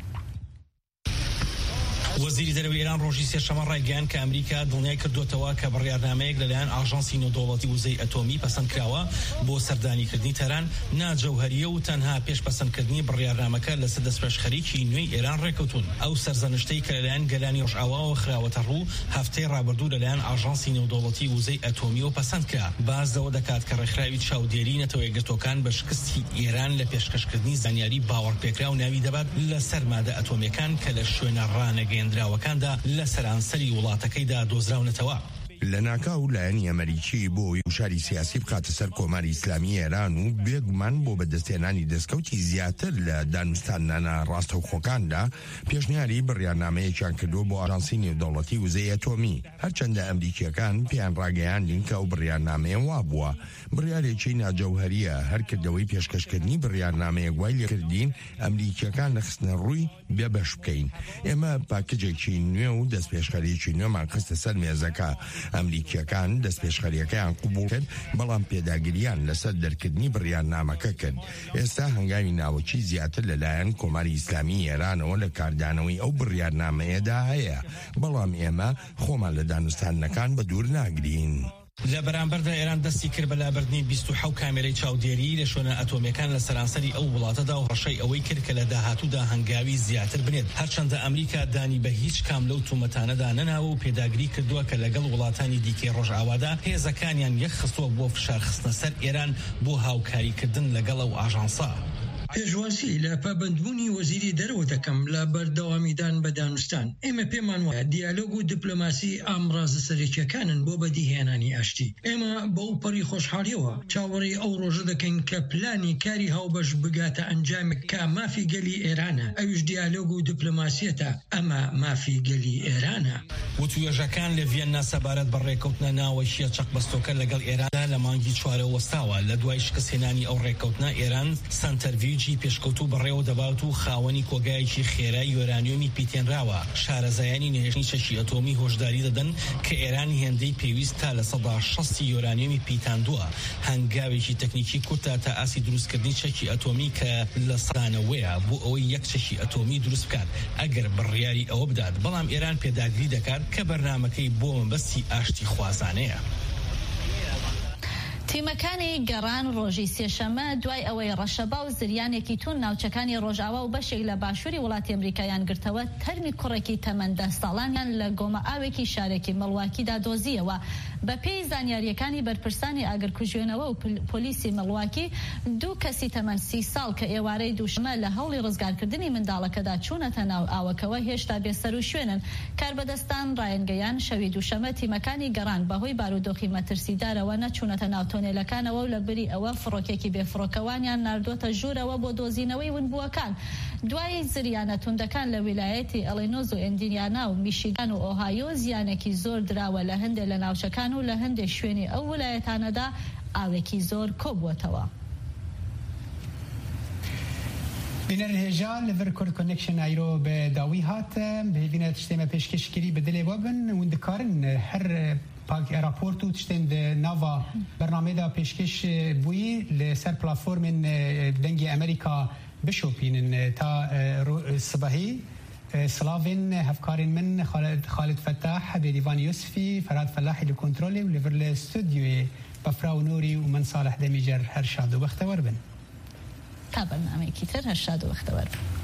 وەزیری دەرەوەی ئێران ڕۆژی سێشەمە ڕایگەیاند کە ئەمریکا دڵنیای کردوتەوە کە بڕیارنامەیەک لەلایەن ئاژانسی نێودەوڵەتی وزەی ئەتۆمی پەسەندکراوە بۆ سەردانیکردنی تەران ناجەوهەریە و تەنها پێش پەسەندکردنی بڕیارنامەکە لەسەر دەستپێشخەریکی نوێی ئێران ڕێکەوتون ئەو سەرزەنشتەی کە لەلایەن گەلانی ڕۆژئاواوە خراوەتە ڕوو هەفتەی ڕابردوو لەلایەن ئاژانسی نێودەوڵەتی وزەی ئەتۆمیەوە پەسەندکرا باز دەوە دەکات کە ڕێکخراوی چاودێری نەتەوە یەکگرتوەکان بە شکستی ئێران لە پێشکەشکردنی زانیاری باوەڕپێکرا و ناوی دەبات لەسەر مادە ئەتۆمیەکان کە لە شوێنە ڕانەگەیەندراوەکاندا لەسەرانسەری وڵاتەکەیدا دۆزراونەتەوە. لەناکاو لایەنی ئەمریکی بۆ وشاری سیاسی بخاتە سەر کۆماری ئیسلامی ئێران و بێگومان بۆ بەدەستێنانی دەستکەوتی زیاتر لە دانوستانانە ڕاستەوخۆکاندا پێشنیاری بڕیارنامەیەکیان کردو بۆ ئاژانسی نێودەوڵەتی وزەی ئەتۆمی هەرچەندە ئەمریکیەکان پێیان ڕاگەیاندین کە ئەو بڕیارنامەیە وا بووە بڕیارێکی ناجەوهەریە هەر کردەوەی پێشکەشکردنی بڕیارنامەیە گوای لێکردین ئەمریکیەکان لەخستنە ڕووی بێبەش بکەین ئێمە پاکجێکی نوێ و دەستپێشخەریەکی نوێمان خستە سەر مێزەکە ئەمریکیەکان دەستپێشخەریەکەیان قبول کرد بەڵام پێداگریان لەسەر دەرکردنی بڕیارنامەکە کرد ئێستا هەنگاوی ناوەکی زیاتر لەلایەن کۆماری ئیسلامی ئێرانەوە لە کاردانەوەی ئەو بڕیارنامەیەدا هەیە بەڵام ئێمە خۆمان لە دانوستانەکان بە دوور ناگرین. لە بەرامبەردا ئێران دەستی کرد بە لابردنی 27 کامێرەی چاودێری لە شوێنە ئەتۆمیەکان لە سەرانسەری ئەو وڵاتەدا و ڕەشەی ئەوەی کرد کە لە داهاتوودا هەنگاوی زیاتر بنێت هەرچەندە ئەمریکا دانی بە هیچ کام لەو تومەتانەدا نەناوە و پێداگری کردووە کە لەگەڵ وڵاتانی دیکەی ڕۆژئاوادا هێزەکانیان یەک خستووە بۆ فشارخستنە سەر ئێران بۆ هاوکاریکردن لەگەڵ ئەو ئاژانسە. پێشواسی لە پابندبوونی وەزیری دەرەوە دەکەم لە بەردەوامیدان بە دانوستان ئێمە پێمان وایە دیالۆگ و دیپلۆماسی ئامڕازە سەرەکیەکانن بۆ بەدیهێنانی ئاشتی ئێمە بە ئوپەری خۆشحاڵیەوە چاوەڕێی ئەو ڕۆژە دەکەین کە پلانی کاری هاوبەش بگاتە ئەنجامێک کە مافی گەلی ئێرانە ئەویش دیالۆگ و دیپلۆماسیەتە ئەمە مافی گەلی ئێرانە وتوێژەکان لە ڤێننا سەبارەت بە ڕێکەوتنە ناوەشیە چەقبەستۆکە لەگەڵ ئێراندا لە مانگی چوارەوە وەستاوە لە دوای شکستهێنانی ئەو ڕێکەوتنە ئێران سەنتەرویجی پێشکەوتوو بەڕێوە دەبات و خاوەنی کۆگایەکی خێرای یۆرانیۆمی پیتێنراوە شارەزایانی نهێشتنی چەکی ئەتۆمی هۆشداری دەدەن کە ئێران هێندەی پێویست تا لە 160 یۆرانیۆمی پیتاندووە هەنگاوێکی تەکنیکی کورتە تا ئاسی دروستکردنی چەکی ئەتۆمی کە لە سانەوەیە بۆ ئەوەی یەک چەکی ئەتۆمی دروست بکات ئەگەر بڕیاری ئەوە بدات بەڵام ئێران پێداگری دەکات کە بەرنامەکەی بۆ مەبەستی ئاشتی خوازانەیە. تیمەکانی گەڕان ڕۆژی سێشەمە دوای ئەوەی ڕەشەبا و زریانێکی تون ناوچەکانی ڕۆژاوا و بەشێک لە باشووری وڵاتی ئەمریکایان گرتەوە تەرمی کوڕێکی تەمەندە ساڵانیان لە گۆمە ئاوێکی شارێکی مڵواکیدا دۆزیەوە بە پێی زانیاریەکانی بەرپرسانی ئاگرکوژێنەوە و پۆلیسی مڵواکی دوو کەسی تەمەند 30 ساڵ کە ئێوارەی دووشەمە لە هەوڵی ڕزگارکردنی منداڵەکەدا چوونەتە ناو ئاوەکەوە هێشتا بێسەر و شوێنن کاربەدەستان ڕایەنگەیان شەوی دووشەمە تیمەکانی گەڕان بەهۆی بارودۆخی مەترسیدارەوە نەچوونەتە ناو تۆنێلەکانەوە و لەبەری ئەوە فڕۆکێکی بێفڕۆکەوانیان ناردووەتە ژوورەوە بۆ دۆزینەوەی ونبووەکان دوای زریانە توندەکان لە ویلایەتی ئەلینۆز و ئیندیانا و میشیگان و ئۆهایۆ زیانێکی زۆر دراوە لە هەندێک لە ناوچەکان و لە هەندێک شوێنی ئەو ویلایەتانەدا ئاوێکی زۆر کۆبووەتەوە. بینر الهجا لور کورد کانکشن ایرو به داوی هات به بینر تشتیم پیشکشگیری بدل وابن و دکارن هر پاک راپورت و تشتیم نوا برنامه دا پیشکش بوی لسر پلاتفورم دنگی امریکا بشوپین تا صباحی سلاوین هفکارین من خالد فتاح بدیوان یوسفی فراد فلاحی لکنترولی و لور الاستودیو بفراو نوری و من صالح دمیجر هر شاد و بختور بن تا برنامه کیتر هر شاد و بختور بن